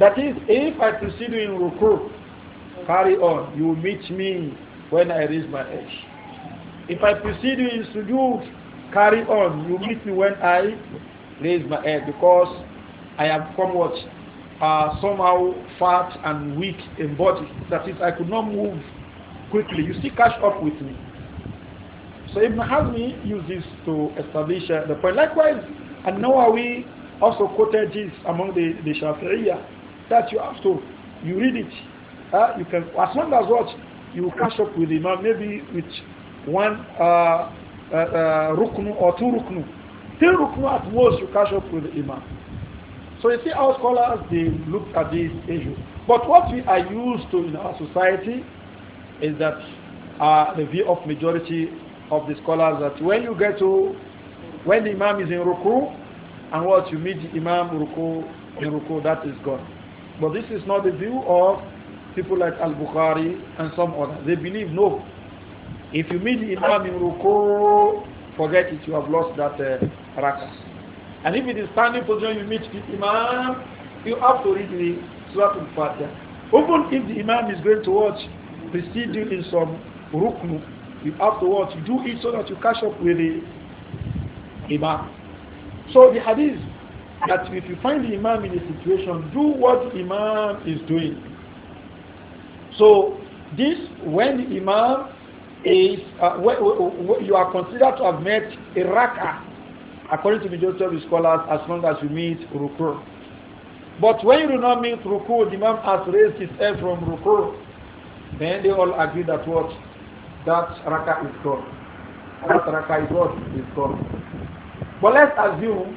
That is, if I proceed in ruku, carry on. You will meet me when I raise my edge. If I proceed in sujood, carry on. You meet me when I raise my head, because I have become what? Somehow fat and weak in body. That is, I could not move quickly. You still catch up with me. So Ibn Hazmi used this to establish the point. Likewise, and Nawawi also quoted this among the Shafi'iyah, that you have to, you read it. You can, as long as what? You catch up with the Imam, maybe with one ruknu or two ruknu. 3 ruknu at most, you catch up with the Imam. So you see how scholars, they look at this issue. But what we are used to in our society is that the view of majority of the scholars, that when you get to, when the Imam is in ruku, and what you meet the Imam in ruku, that is gone. But this is not the view of people like Al-Bukhari and some others. They believe, no, if you meet the Imam in ruku, forget it, you have lost that rakah. And if it is standing position, you meet the Imam, you have to read the Surah Al-Fatiha. Even if the Imam is going to watch, precede you in some ruknu, you have to watch, do it so that you catch up with the Imam. So the hadith, that if you find the Imam in a situation, do what the Imam is doing. So this, when the Imam is, you are considered to have met a rak'ah, according to the majority of the scholars, as long as you meet ruku. But when you do not meet ruku, the Imam has raised his head from ruku, then they all agree that what? That rak'ah is gone. That rak'ah is what? Is gone. But let's assume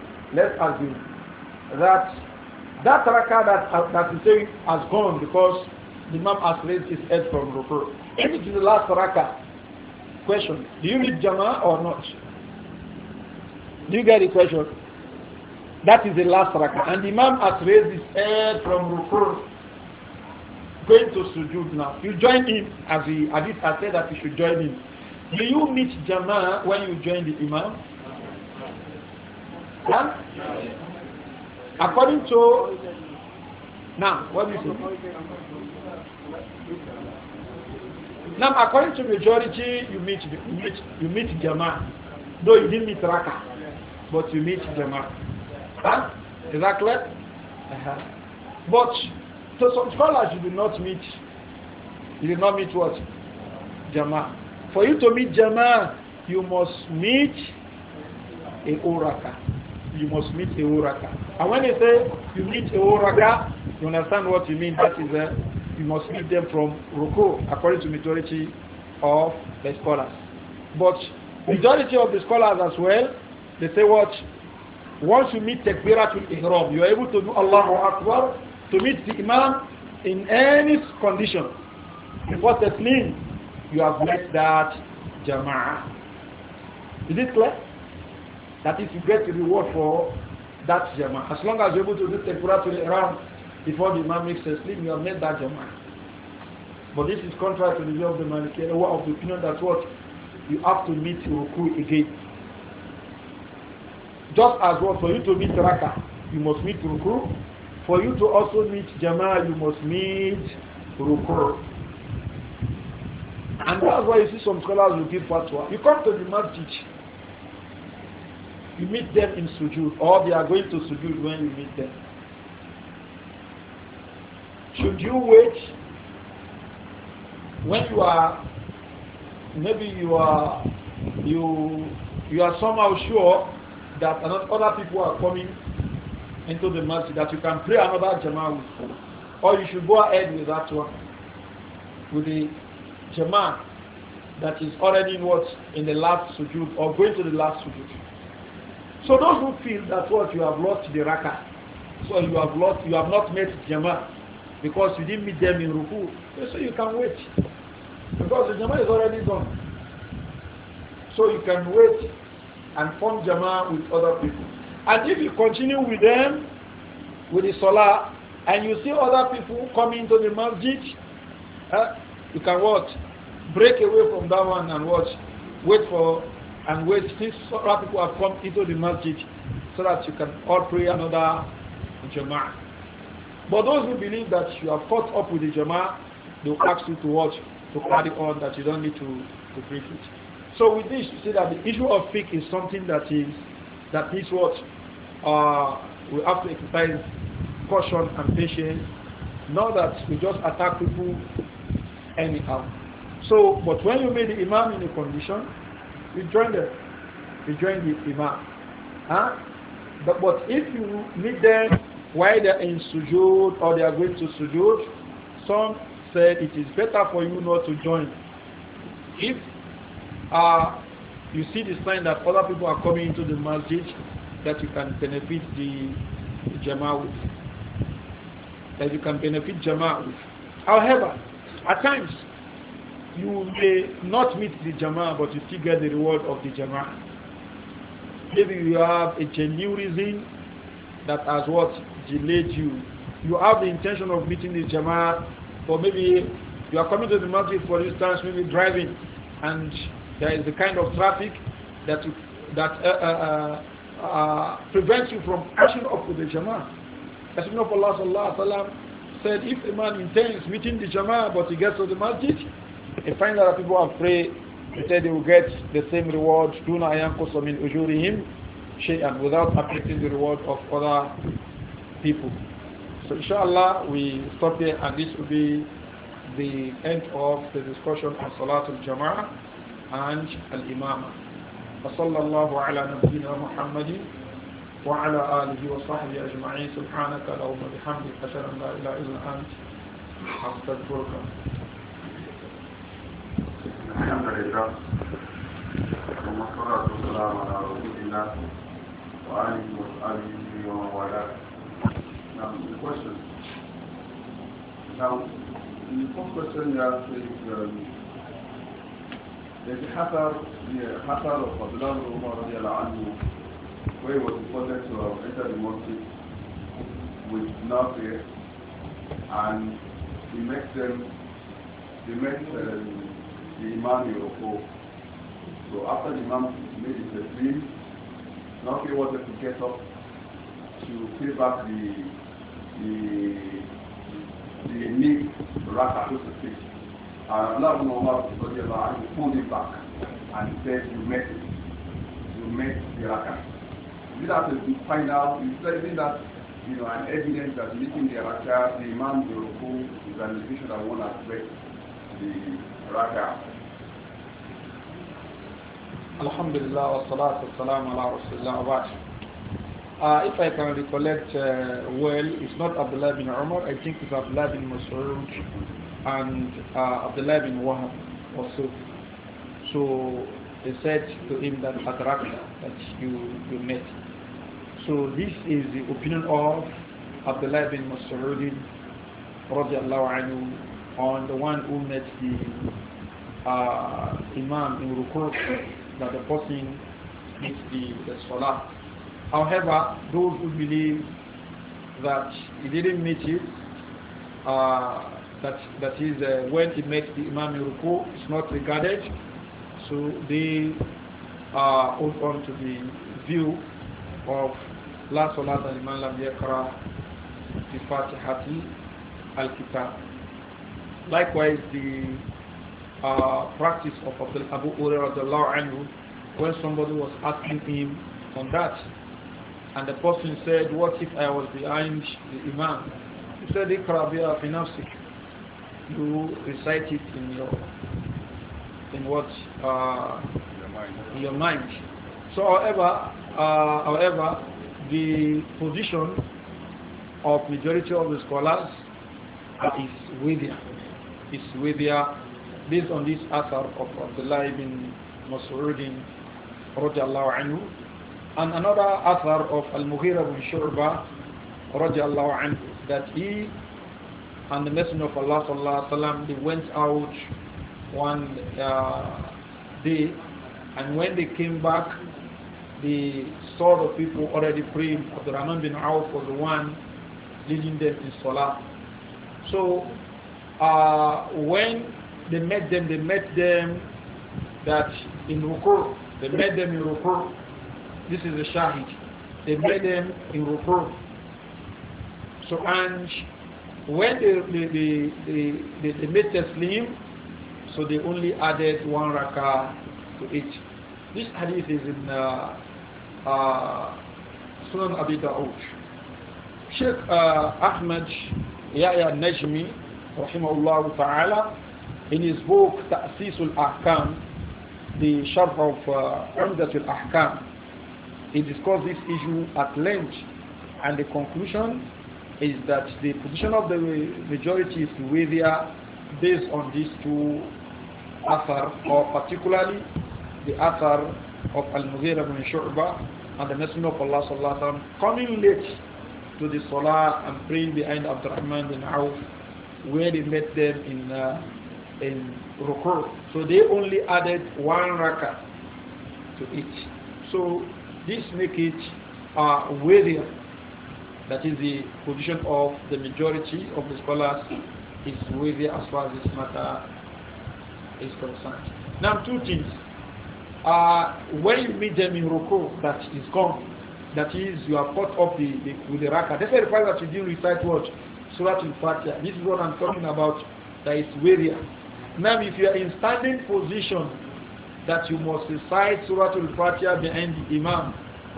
that that rak'ah that you say has gone because the Imam has raised his head from ruku. If it is the last rak'ah, question, do you need Jama'ah or not? Do you get the question? That is the last rak'ah. And the Imam has raised his head from ruku, going to sujood now. You join him, as the hadith has said that you should join him. Do you meet Jama'ah when you join the Imam? Huh? According to, now, what do you say? Now, according to majority, you meet Jama'ah. Though you didn't meet rak'ah, but you meet Jama'ah. Huh? Is that clear? But so some scholars, you do not meet what? Jama'ah. For you to meet Jama'ah, you must meet a rak'ah. You must meet a rak'ah. And when they say you meet a rak'ah, you understand what you mean. That is, you must meet them from ruku, according to majority of the scholars. But majority of the scholars as well, they say what? Once you meet Takbiratul Ihram, you are able to do Allahu Akbar, to meet the Imam in any condition. Before Taslim, you have met that Jama'ah. Is it clear? That is, you get the reward for that Jama'ah. As long as you're able to do Takbiratul Ihram before the Imam makes Taslim, you have met that Jama'ah. But this is contrary to the view of the Maliki, of the opinion that what? You have to meet Ruku again. Just as what, for you to meet Raka, you must meet Ruku. For you to also meet Jama'ah, you must meet Ruku. And that's why you see some scholars will give fatwa. You come to the masjid, you meet them in sujood, or they are going to sujood when you meet them. Should you wait when you are, maybe you are somehow sure that other people are coming into the masjid, that you can pray another Jama'ah with, or you should go ahead with that one, with the Jama'ah that is already in the last sujood, or going to the last sujood. So those who feel that what you have lost the rakah, so you have not met Jama'ah because you didn't meet them in ruku, so you can wait because the Jama'ah is already done. So you can wait and form Jama'ah with other people. And if you continue with them, with the Salah, and you see other people coming into the masjid, you can what? Break away from that one and watch. Wait since other people have come into the masjid so that you can all pray another Jama'ah. But those who believe that you have fought up with the Jama'ah, they will ask you to watch, to carry on, that you don't need to break it. So with this, you see that the issue of fiqh is something that is what we have to exercise caution and patience, not that we just attack people anyhow. So, but when you meet the Imam in a condition, you join them. You join the Imam. Huh? But if you meet them while they are in sujood or they are going to sujood, some said it is better for you not to join. If you see the sign that other people are coming into the masjid, that you can benefit the Jama'ah with. That you can benefit Jama'ah with. However, at times, you may not meet the Jama'ah, but you still get the reward of the Jama'ah. Maybe you have a genuine reason that has what delayed you. You have the intention of meeting the Jama'ah, or maybe you are coming to the masjid, for instance, maybe driving, and there is the kind of traffic that prevents you from catching up with the Jama'ah. As of Allah sallallahu alaihi wasallam said, if a man intends meeting the Jama'ah but he gets to the masjid, he finds that people are praying, he said they will get the same reward, duna ayanqusa min ujurihim shay'an, without affecting the reward of other people. So inshallah we stop here, and this will be the end of the discussion on Salatul Jama'ah and Al-Imamah. وصلى الله على نبينا محمد وعلى آله وصحبه أجمعين. سبحانك اللهم وبحمدك أشهد أن لا إله إلا أنت أستغفرك. الحمد لله والصلاة والسلام على رسول الله وآله وصحبه ومن والاه. Now the question. Now the first question you asked is there's a hatar of Abdullah Umar radiallahu anhu, where he was reported to have entered the mosque with Nafir, and he met the Imam in Ruku. So after the Imam made his dream, Nafir wanted to get up to pay back the unique raka, so to speak. Allah pulled it back and said, you met the raka. You have to find out, you said that, an evidence that meeting the raka, the Imam, the Ruku, is an indication that one has met the raka. Alhamdulillah wa salatu wa salam ala rasulillah wa if I can recollect well, it's not Abdullah bin Umar, I think it's Abdullah bin Mas'ud and Abdullah bin Wahab also. So they said to him that Atrakta, that you met. So this is the opinion of Abdullah bin Mas'ud radiallahu anhu on the one who met the Imam in Ruku, that the person meets the Salah. However, those who believe that he didn't meet it, that is when he met the Imam in Ruku, it's not regarded. So they hold on to the view of La Salat al-Iman lam yakra bi Fatihati al-Kitab. Likewise, the practice of Abu Hurairah radiallahu anhu, when somebody was asking him on that, and the person said, what if I was behind the Imam? He said, Iqra biha fi nafsik. You recite it in your mind. So however, the position of majority of the scholars is with their based on this author of Abdullah ibn Mas'ud radiallahu anhu, and another author of Al-Mughira bin Shu'bah radiallahu anhu, that he and the Messenger of Allah sallallahu alaihi wasallam, they went out one day, and when they came back, they saw the people already praying. Abdurrahman bin Auf was the one leading them in Salah. So when they met them that in Rukur. They met them in Rukur. This is the Shahid. They met them in Rukur. So, and when they made Taslim, so they only added one rakah to it. This hadith is in Sunan Abi Dawud. Sheikh Ahmad Yahya Najmi, rahimahullah ta'ala, in his book Ta'sis al-Ahkam, the sharh of Umdat al-Ahkam, he discussed this issue at length, and the conclusion is that the position of the majority is weightier based on these two athar, or particularly the athar of Al-Mughira ibn Shu'bah and the Messenger of Allah sallallahu alaihi wasallam coming late to the salah and praying behind Abdurrahman bin Auf, where they met them in ruku'. So they only added one rakah to it. So this make it weightier. That is the position of the majority of the scholars is weightier as far as this matter is concerned. Now, two things. When you meet them in ruku', that is gone. That is, you are caught up with the rakah. That's why the fact that you didn't recite what? Surah Al-Fatiha. This is what I'm talking about. That is weightier. Now, if you are in standing position, that you must recite Surah Al-Fatiha behind the Imam,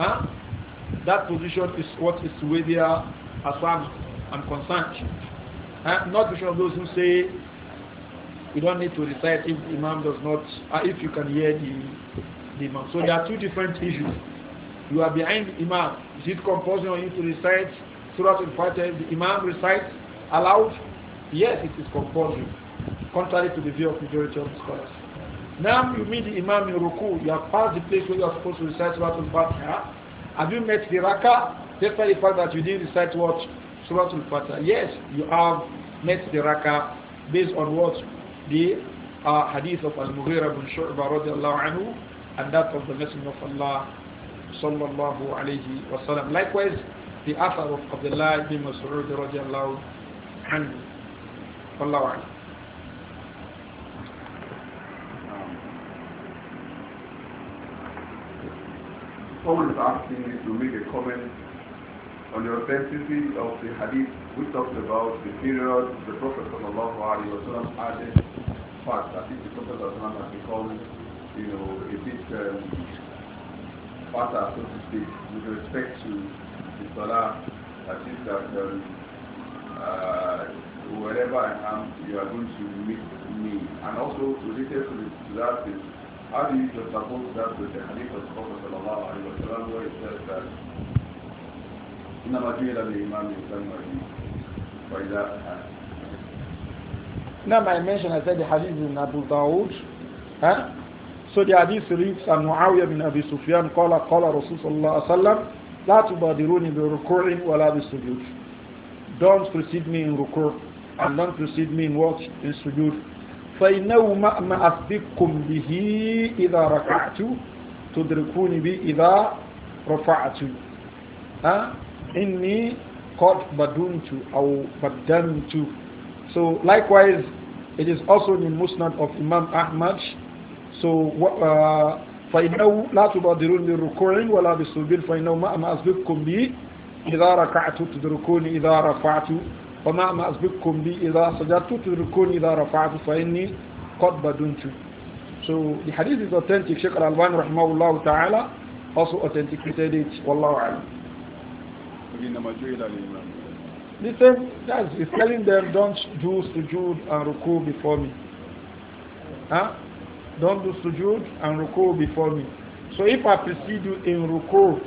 that position is what is weightier as far as I'm concerned. Not the position of those who say you don't need to recite if the Imam does not, if you can hear the Imam. So there are two different issues. You are behind the Imam. Is it compulsory on you to recite Surah Al-Fatiha? The Imam recites aloud? Yes, it is compulsory, contrary to the view of majority of the scholars. Now you meet the Imam in Ruku, you have passed the place where you are supposed to recite Surah Al-Fatiha. Have you met the Rakah? Despite the fact that you didn't recite what? Surah Al-Fatiha. Yes, you have met the Rakah based on what? The hadith of Al-Mughira ibn Shu'bah radiallahu anhu, and that of the Messenger of Allah sallallahu alayhi wa sallam. Likewise, the athar of Abdullah ibn Mas'ud radiallahu anhu. Wallahu a'lam. Someone is asking me to make a comment on the authenticity of the hadith which talks about the period the Prophet sallallahu alaihi wasallam added fast. I think the Prophet sallallahu has become, a bit faster, so to speak, with respect to the salah. That is that wherever I am, you are going to meet me. And also related to that is, how do you suppose that with the hadith of the Prophet sallallahu alaihi wasallam, where it says that إنما جئل الإمام يسمى فإذا. Now I mentioned, I said the hadith in Abu Dawud. So the hadith reads, عن معاوية بن أبي سفيان قال قال رسول صلى الله عليه وسلم لا تبادروني بركوع ولا بالسجود. Don't precede me in ruku' and don't precede me in what? In sujood. فإنه ما أسبقكم به إذا ركعت تدركوني به إذا رفعت. إني قد بدنت أو بدنت. So likewise, it is also in the Musnad of Imam Ahmad. So فإنه لا تبادرون بالركوع ولا بالسجود فإنه ما أسبقكم به إذا ركعت تدركوني إذا رفعت وما أسبقكم به إذا سجدت تدركوني إذا رفعت فإني قد بدنت. So the hadith is authentic. Sheikh Al-Albani rahimahullah ta'ala also authenticated it. Wallahu a'lam. The same, that's it's telling them don't do sujood and ruku before me. Don't do sujood and ruku before me. So if I precede you in ruku,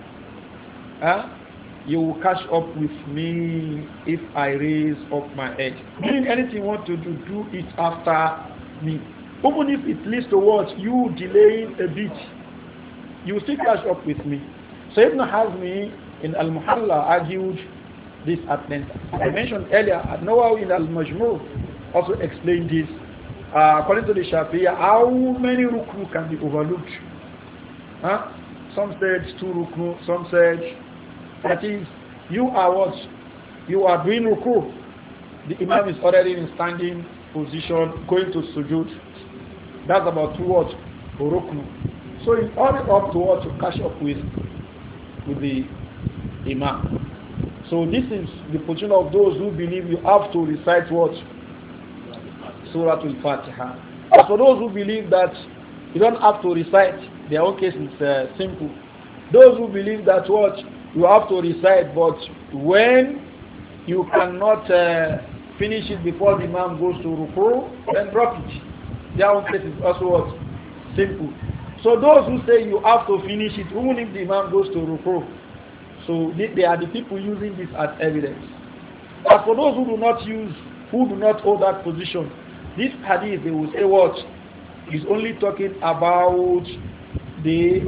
you will catch up with me if I raise up my head. Meaning anything you want to do, do it after me. Even if it leads to what? You delaying a bit, you will still catch up with me. So Ibn Hazmi in Al-Muhalla argued this at length. I mentioned earlier, Nawawi in Al-Majmu' also explained this. According to the Shafi'iyya, how many ruknu can be overlooked? Some said 2 ruknu, some said that is, you are what? You are doing ruku. The Imam is already in standing position, going to sujood. That's about 2 what? Ruknu. So it's already up to what? To catch up with the Imam. So this is the position of those who believe you have to recite what? Surah Al-Fatiha. As for those who believe that you don't have to recite, their own case is simple. Those who believe that what? You have to recite, but when you cannot finish it before the Imam goes to ruku, then drop it. Their own case is also what? Simple. So those who say you have to finish it, even if the Imam goes to ruku, so they are the people using this as evidence. As for those who do not hold that position, this hadith, they will say what? Is only talking about the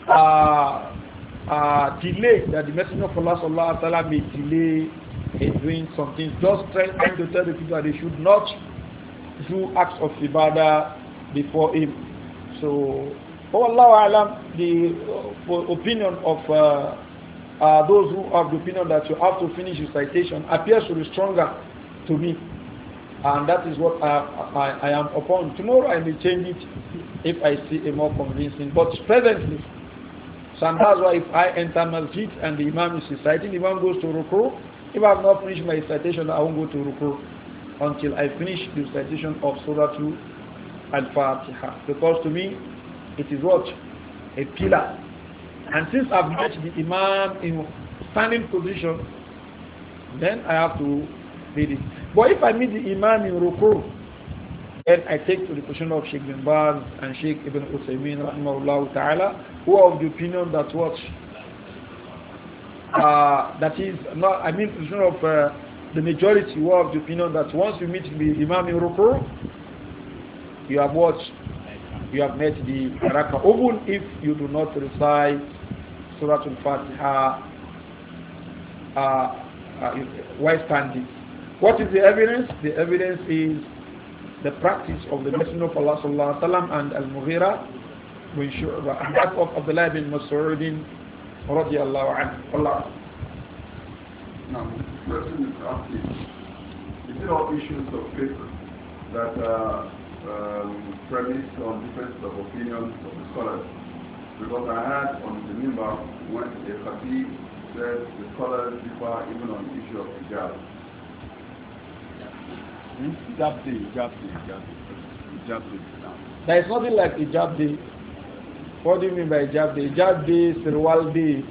delay that the Messenger of Allah sallallahu alaihi wasallam may delay in doing something. Just trying to tell the people that they should not do acts of ibadah before him. So, Allah alam, the opinion of those who have the opinion that you have to finish recitation appears to be stronger to me, and that is what I am upon. Tomorrow I may change it if I see a more convincing, but presently, so that's why if I enter masjid and the Imam is reciting, the Imam goes to ruku. If I have not finished my recitation, I won't go to ruku until I finish the recitation of Surah Al-Fatiha, because to me it is what? A pillar. And since I've met the Imam in standing position, then I have to read it. But if I meet the Imam in ruku, then I take to the position of Sheikh bin Baz and Sheikh Ibn Uthaymeen rahimahullah ta'ala, who are of the opinion that what? That is not, I mean, position of the majority who are of the opinion that once you meet the Imam in ruku, you have what? You have met the raka, even if you do not recite Surah Al-Fatiha while standing. What is the evidence? The evidence is the practice of the Messenger of Allah sallallahu alaihi wasallam and Al-Mughira bin Shu'bah, and that of Abdullah bin Mas'ud radiyallahu anhu. Allah. Now, the question is asking, is there all issues of faith that premised on differences of opinions of the scholars? Because I heard on the member when a Khatib said the scholars differ even on the issue of hijab. Hijab day. There is nothing like hijab day. What do you mean by hijab day? Hijab day, Sirwal day,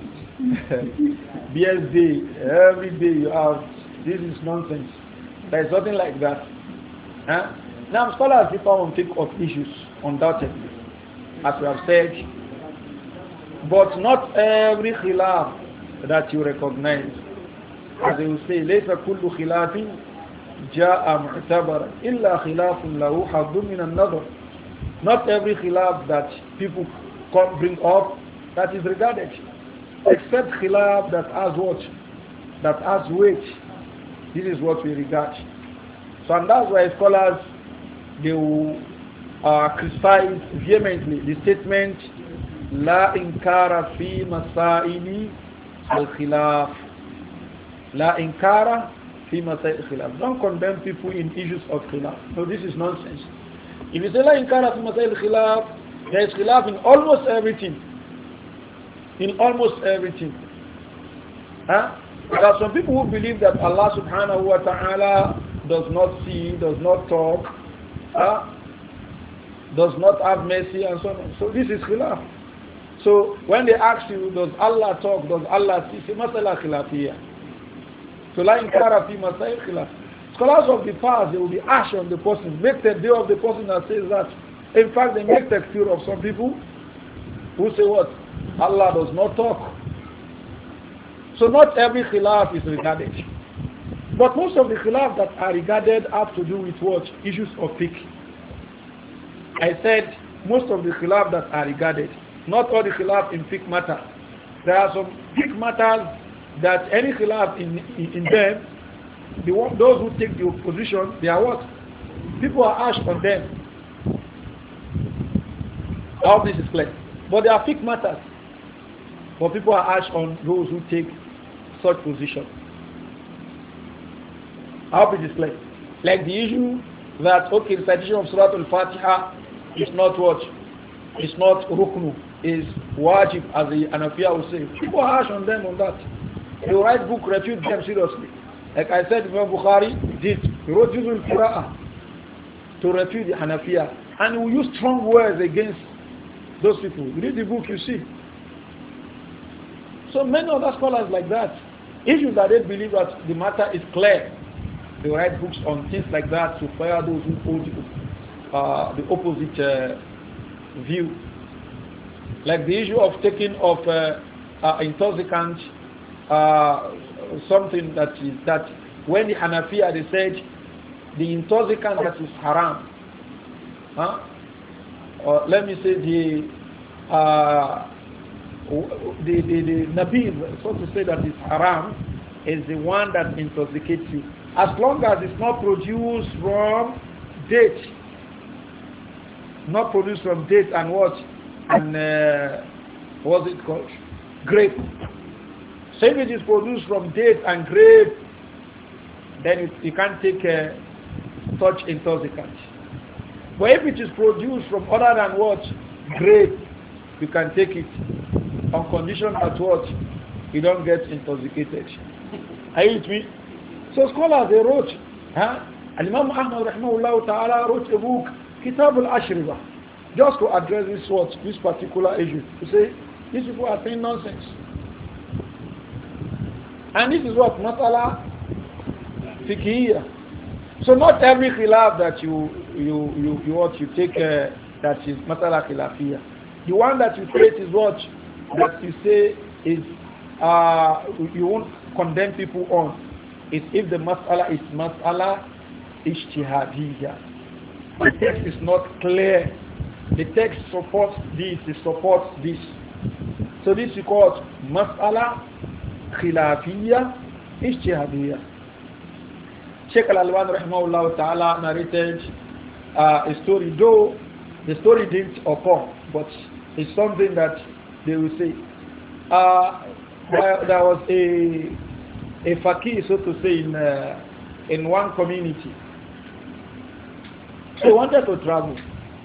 BS day, every day you have. This is nonsense. There is nothing like that. Huh? Now scholars differ on think of issues, undoubtedly, as we have said, but not every khilaf that you recognize. As they will say, ليس كل خلاف جاء معتبرا إلا خلاف له حظ من النظر. Not every khilaf that people bring up that is regarded, except khilaf that has what? That has weight. This is what we regard. So and that's why scholars, they will criticize vehemently the statement لا إنكار في مسائل الخلاف. لا إنكار في مسائل الخلاف. Don't condemn people in issues of khilaf. No, this is nonsense. If you say لا إنكار في مسائل الخلاف, there is khilaf in almost everything. In almost everything. Huh? There are some people who believe that Allah subhanahu wa ta'ala does not see, does not talk, does not have mercy, and so on. So this is khilaf. So when they ask you, does Allah talk, does Allah see, say masala khilafiyya. So la inkara fi masail khilaf. Scholars of the past, they will be ash on the person, make the day of the person that says that. In fact, they make the fear of some people who say what? Allah does not talk. So not every khilaf is regarded. But most of the khilaf that are regarded have to do with what? Issues of fiqh. I said most of the khilaf that are regarded. Not all the khilaf in fiqh matter. There are some fiqh matters that any khilaf in them, those who take the position, they are what? People are ash on them. All this is clear. But there are fiqh matters. But people are ash on those who take such position. I hope it is clear. Like the issue that, okay, the citation of Surah Al-Fatiha is not what? It's not ruknu, is wajib, as the Hanafiya will say. People are harsh on them on that. He will write book, refute them seriously. Like I said, Imam Bukhari did. He wrote Juzul Qura'ah to refute the Hanafiya. And he will use strong words against those people. You read the book, you see. So many other scholars like that. Issues that they believe that the matter is clear. They write books on things like that to fire those who hold the opposite view. Like the issue of taking of intoxicant, something that is that when the Hanafiya they said the intoxicant that is haram, or let me say the nabib, so to say, that is haram is the one that intoxicates you, as long as it's not produced from date, not produced from date and what and what's it called, grape. So if it is produced from date and grape, then you can't take such intoxicant. But if it is produced from other than what, grape, you can take it on condition that what, you don't get intoxicated. Are you with me? So scholars, they wrote, and Imam Ahmad rahimahullah ta'ala wrote a book, Kitab al-Ashriba, just to address this particular issue. To say, these people are saying nonsense. And this is what masala fiqhiyya. So not every khilaf that you take that is masala khilafiyya. The one that you take is what that you say is you won't condemn people on. Is if the masala is masala ijtihadiyya. The text is not clear. The text supports this, it supports this. So this is called masala khilafiyya ijtihadiyya. Sheikh Al-Albani rahimahullah ta'ala narrated a story, though the story didn't occur, but it's something that they will say. There was a faqih, so to say, in one community. So he wanted to travel.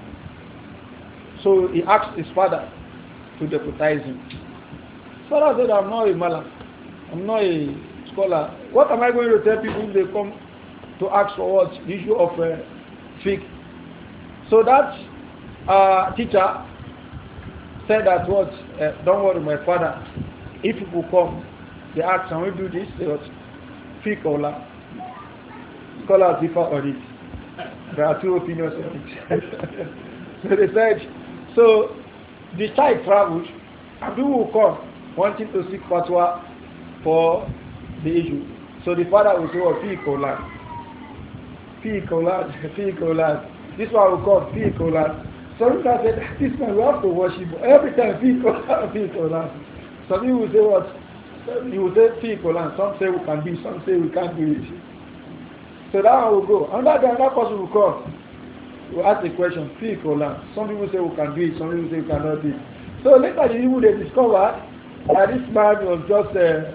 So he asked his father to deputize him. Father said, I'm not a malam, I'm not a scholar. What am I going to tell people if they come to ask for what? The issue of fiqh. So that teacher said that what? Don't worry, my father. If people come, they ask, can we do this? They what? Fiqh or la? Scholars differ on it. There are two opinions on it. So they said, so the child traveled, and people will come wanting to seek fatwa for the issue. So the father will say, oh, fiqh or la? Fiqh or la? Fiqh or la? This one will call fiqh or la? So I said, this man, we have to worship every time fiqh or la. Some people will say what? You will say fiqh or la. Some say we can do it, some say we can't do it. So that one will go. Another person will come. We'll ask the question, fiqh or la. Some people say we can do it, some people say we cannot do it. So later the people they discover that this man was just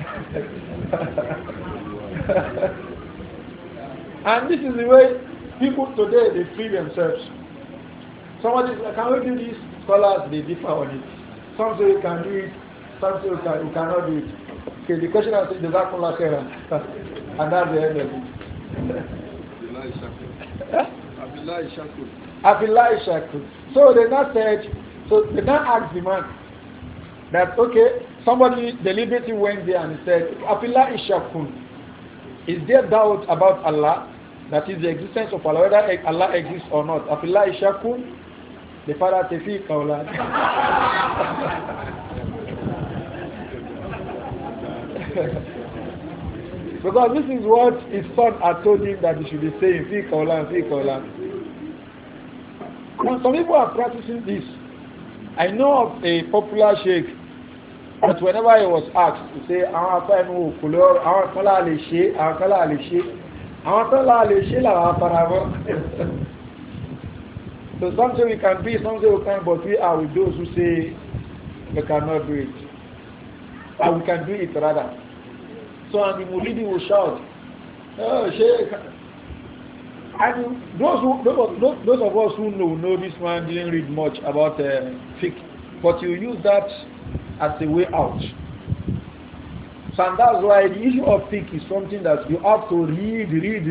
and this is the way people today they free themselves. Somebody says, can we do this? Scholars they differ on it. Some say we can do it, some say we cannot do it. Okay, the question I say, does that come and that's the end of it. Abdullah Shakur. So they now said, so they now asked the man that, okay, somebody deliberately went there and he said, Abdullah Shakur, is there doubt about Allah? That is the existence of Allah, whether Allah exists or not. Abdullah Shakur, the father Tefiq Kaulad. Because this is what his son had told him that he should be saying, Fi Kaulan, Fi Kaulan. Now, some people are practicing this. I know of a popular sheikh that whenever he was asked to say, so some say we can be, some say we can't, but we are with those who say we cannot do it. And we can do it rather. So and the Mulidi will shout, oh, Sheikh. And those of us who know this man didn't read much about fiqh, but you use that as a way out. So and that's why the issue of fiqh is something that you have to read.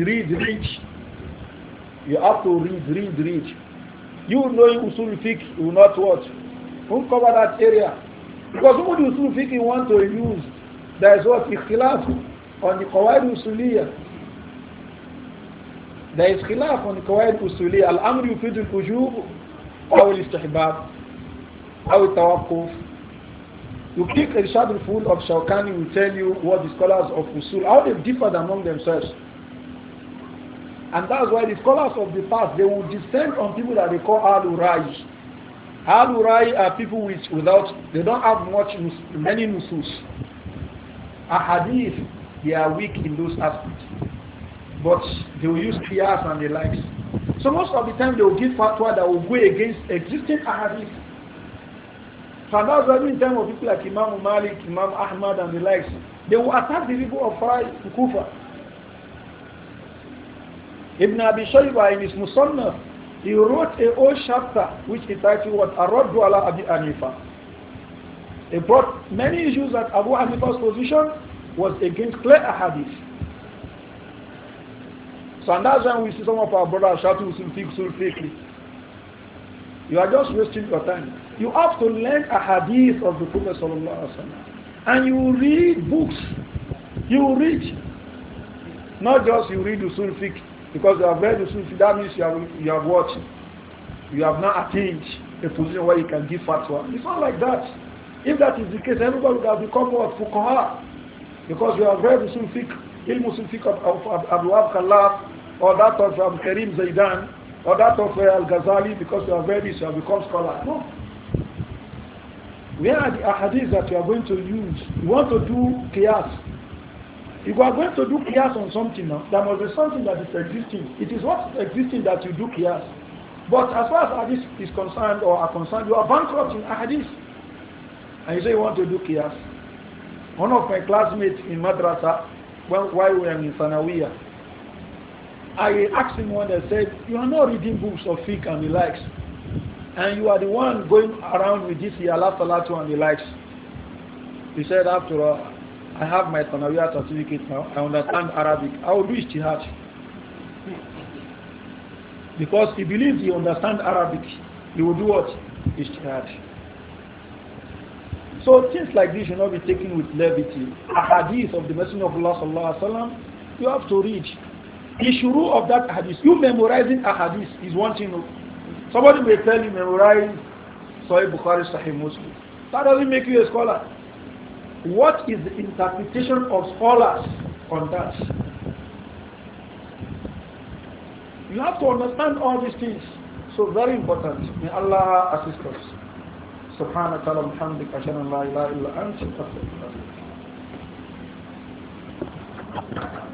You have to read. You knowing usul fiqh, you will not watch. Won't cover that area. Because some of the usul fiqh you want to use, there is what ikhtilaf on the qawaid usuliyah. There is khilaf on the qawaid usuliyah. Al-amr yufid al-wujub aw al-istihbab aw al-tawaqquf. You pick a Irshad full of Shawkani will tell you what the scholars of usul, how they differed among themselves. And that's why the scholars of the past, they will descend on people that they call Al-Urai. Al-Urai are people they don't have many nusus. Ahadith, they are weak in those aspects. But they will use qiyas and the likes. So most of the time they will give fatwa that will go against existing ahadith. So that's why in time of people like Imam Malik, Imam Ahmad and the likes, they will attack the people of Kufa. Ibn Abi Shayba in his Musannaf, he wrote a whole chapter which he titled what Ar-Raddu ala Abi Hanifa. He brought many issues that Abu Hanifa's position was against clear ahadith. So and that's when we see some of our brothers shouting usul fiqh. You are just wasting your time. You have to learn a hadith of the Prophet sallallahu alaihi wasallam, and you read books. You read, not just you read usul fiqh because you have read usul fiqh. That means you have watched. You have not attained a position where you can give fatwa. It's not like that. If that is the case, everybody would have become what fuqaha, because you have read usul fiqh, ilm usul fiqh of Abu Wahb Khalaf, or that of Karim Zaidan, or that of Al-Ghazali, because you have read this, you have become scholar. No. Where are the ahadith that you are going to use? You want to do qiyas. If you are going to do qiyas on something now, there must be something that is existing. It is what is existing that you do qiyas. But as far as hadith is concerned or are concerned, you are bankrupt in hadith. And you say you want to do qiyas. One of my classmates in madrasa, while we were in Sanawiyah, I asked him one that said, you are not reading books of fiqh and the likes, and you are the one going around with this Yala Salatu and the likes. He said, after all, I have my Sanawiyah certificate now, I understand Arabic, I will do ijtihad. Because he believes he understands Arabic, he will do what? Ijtihad. So things like this should not be taken with levity. A hadith of the Messenger of Allah sallallahu alaihi wasallam, you have to read. The shuru of that hadith, you memorizing a hadith is one thing. Somebody may tell you memorize Sahih Bukhari, Sahih Muslim. That doesn't make you a scholar. What is the interpretation of scholars on that? You have to understand all these things. So very important. May Allah assist us. سبحانك اللهم وبحمدك أشهد أن لا إله إلا أنت أستغفرك.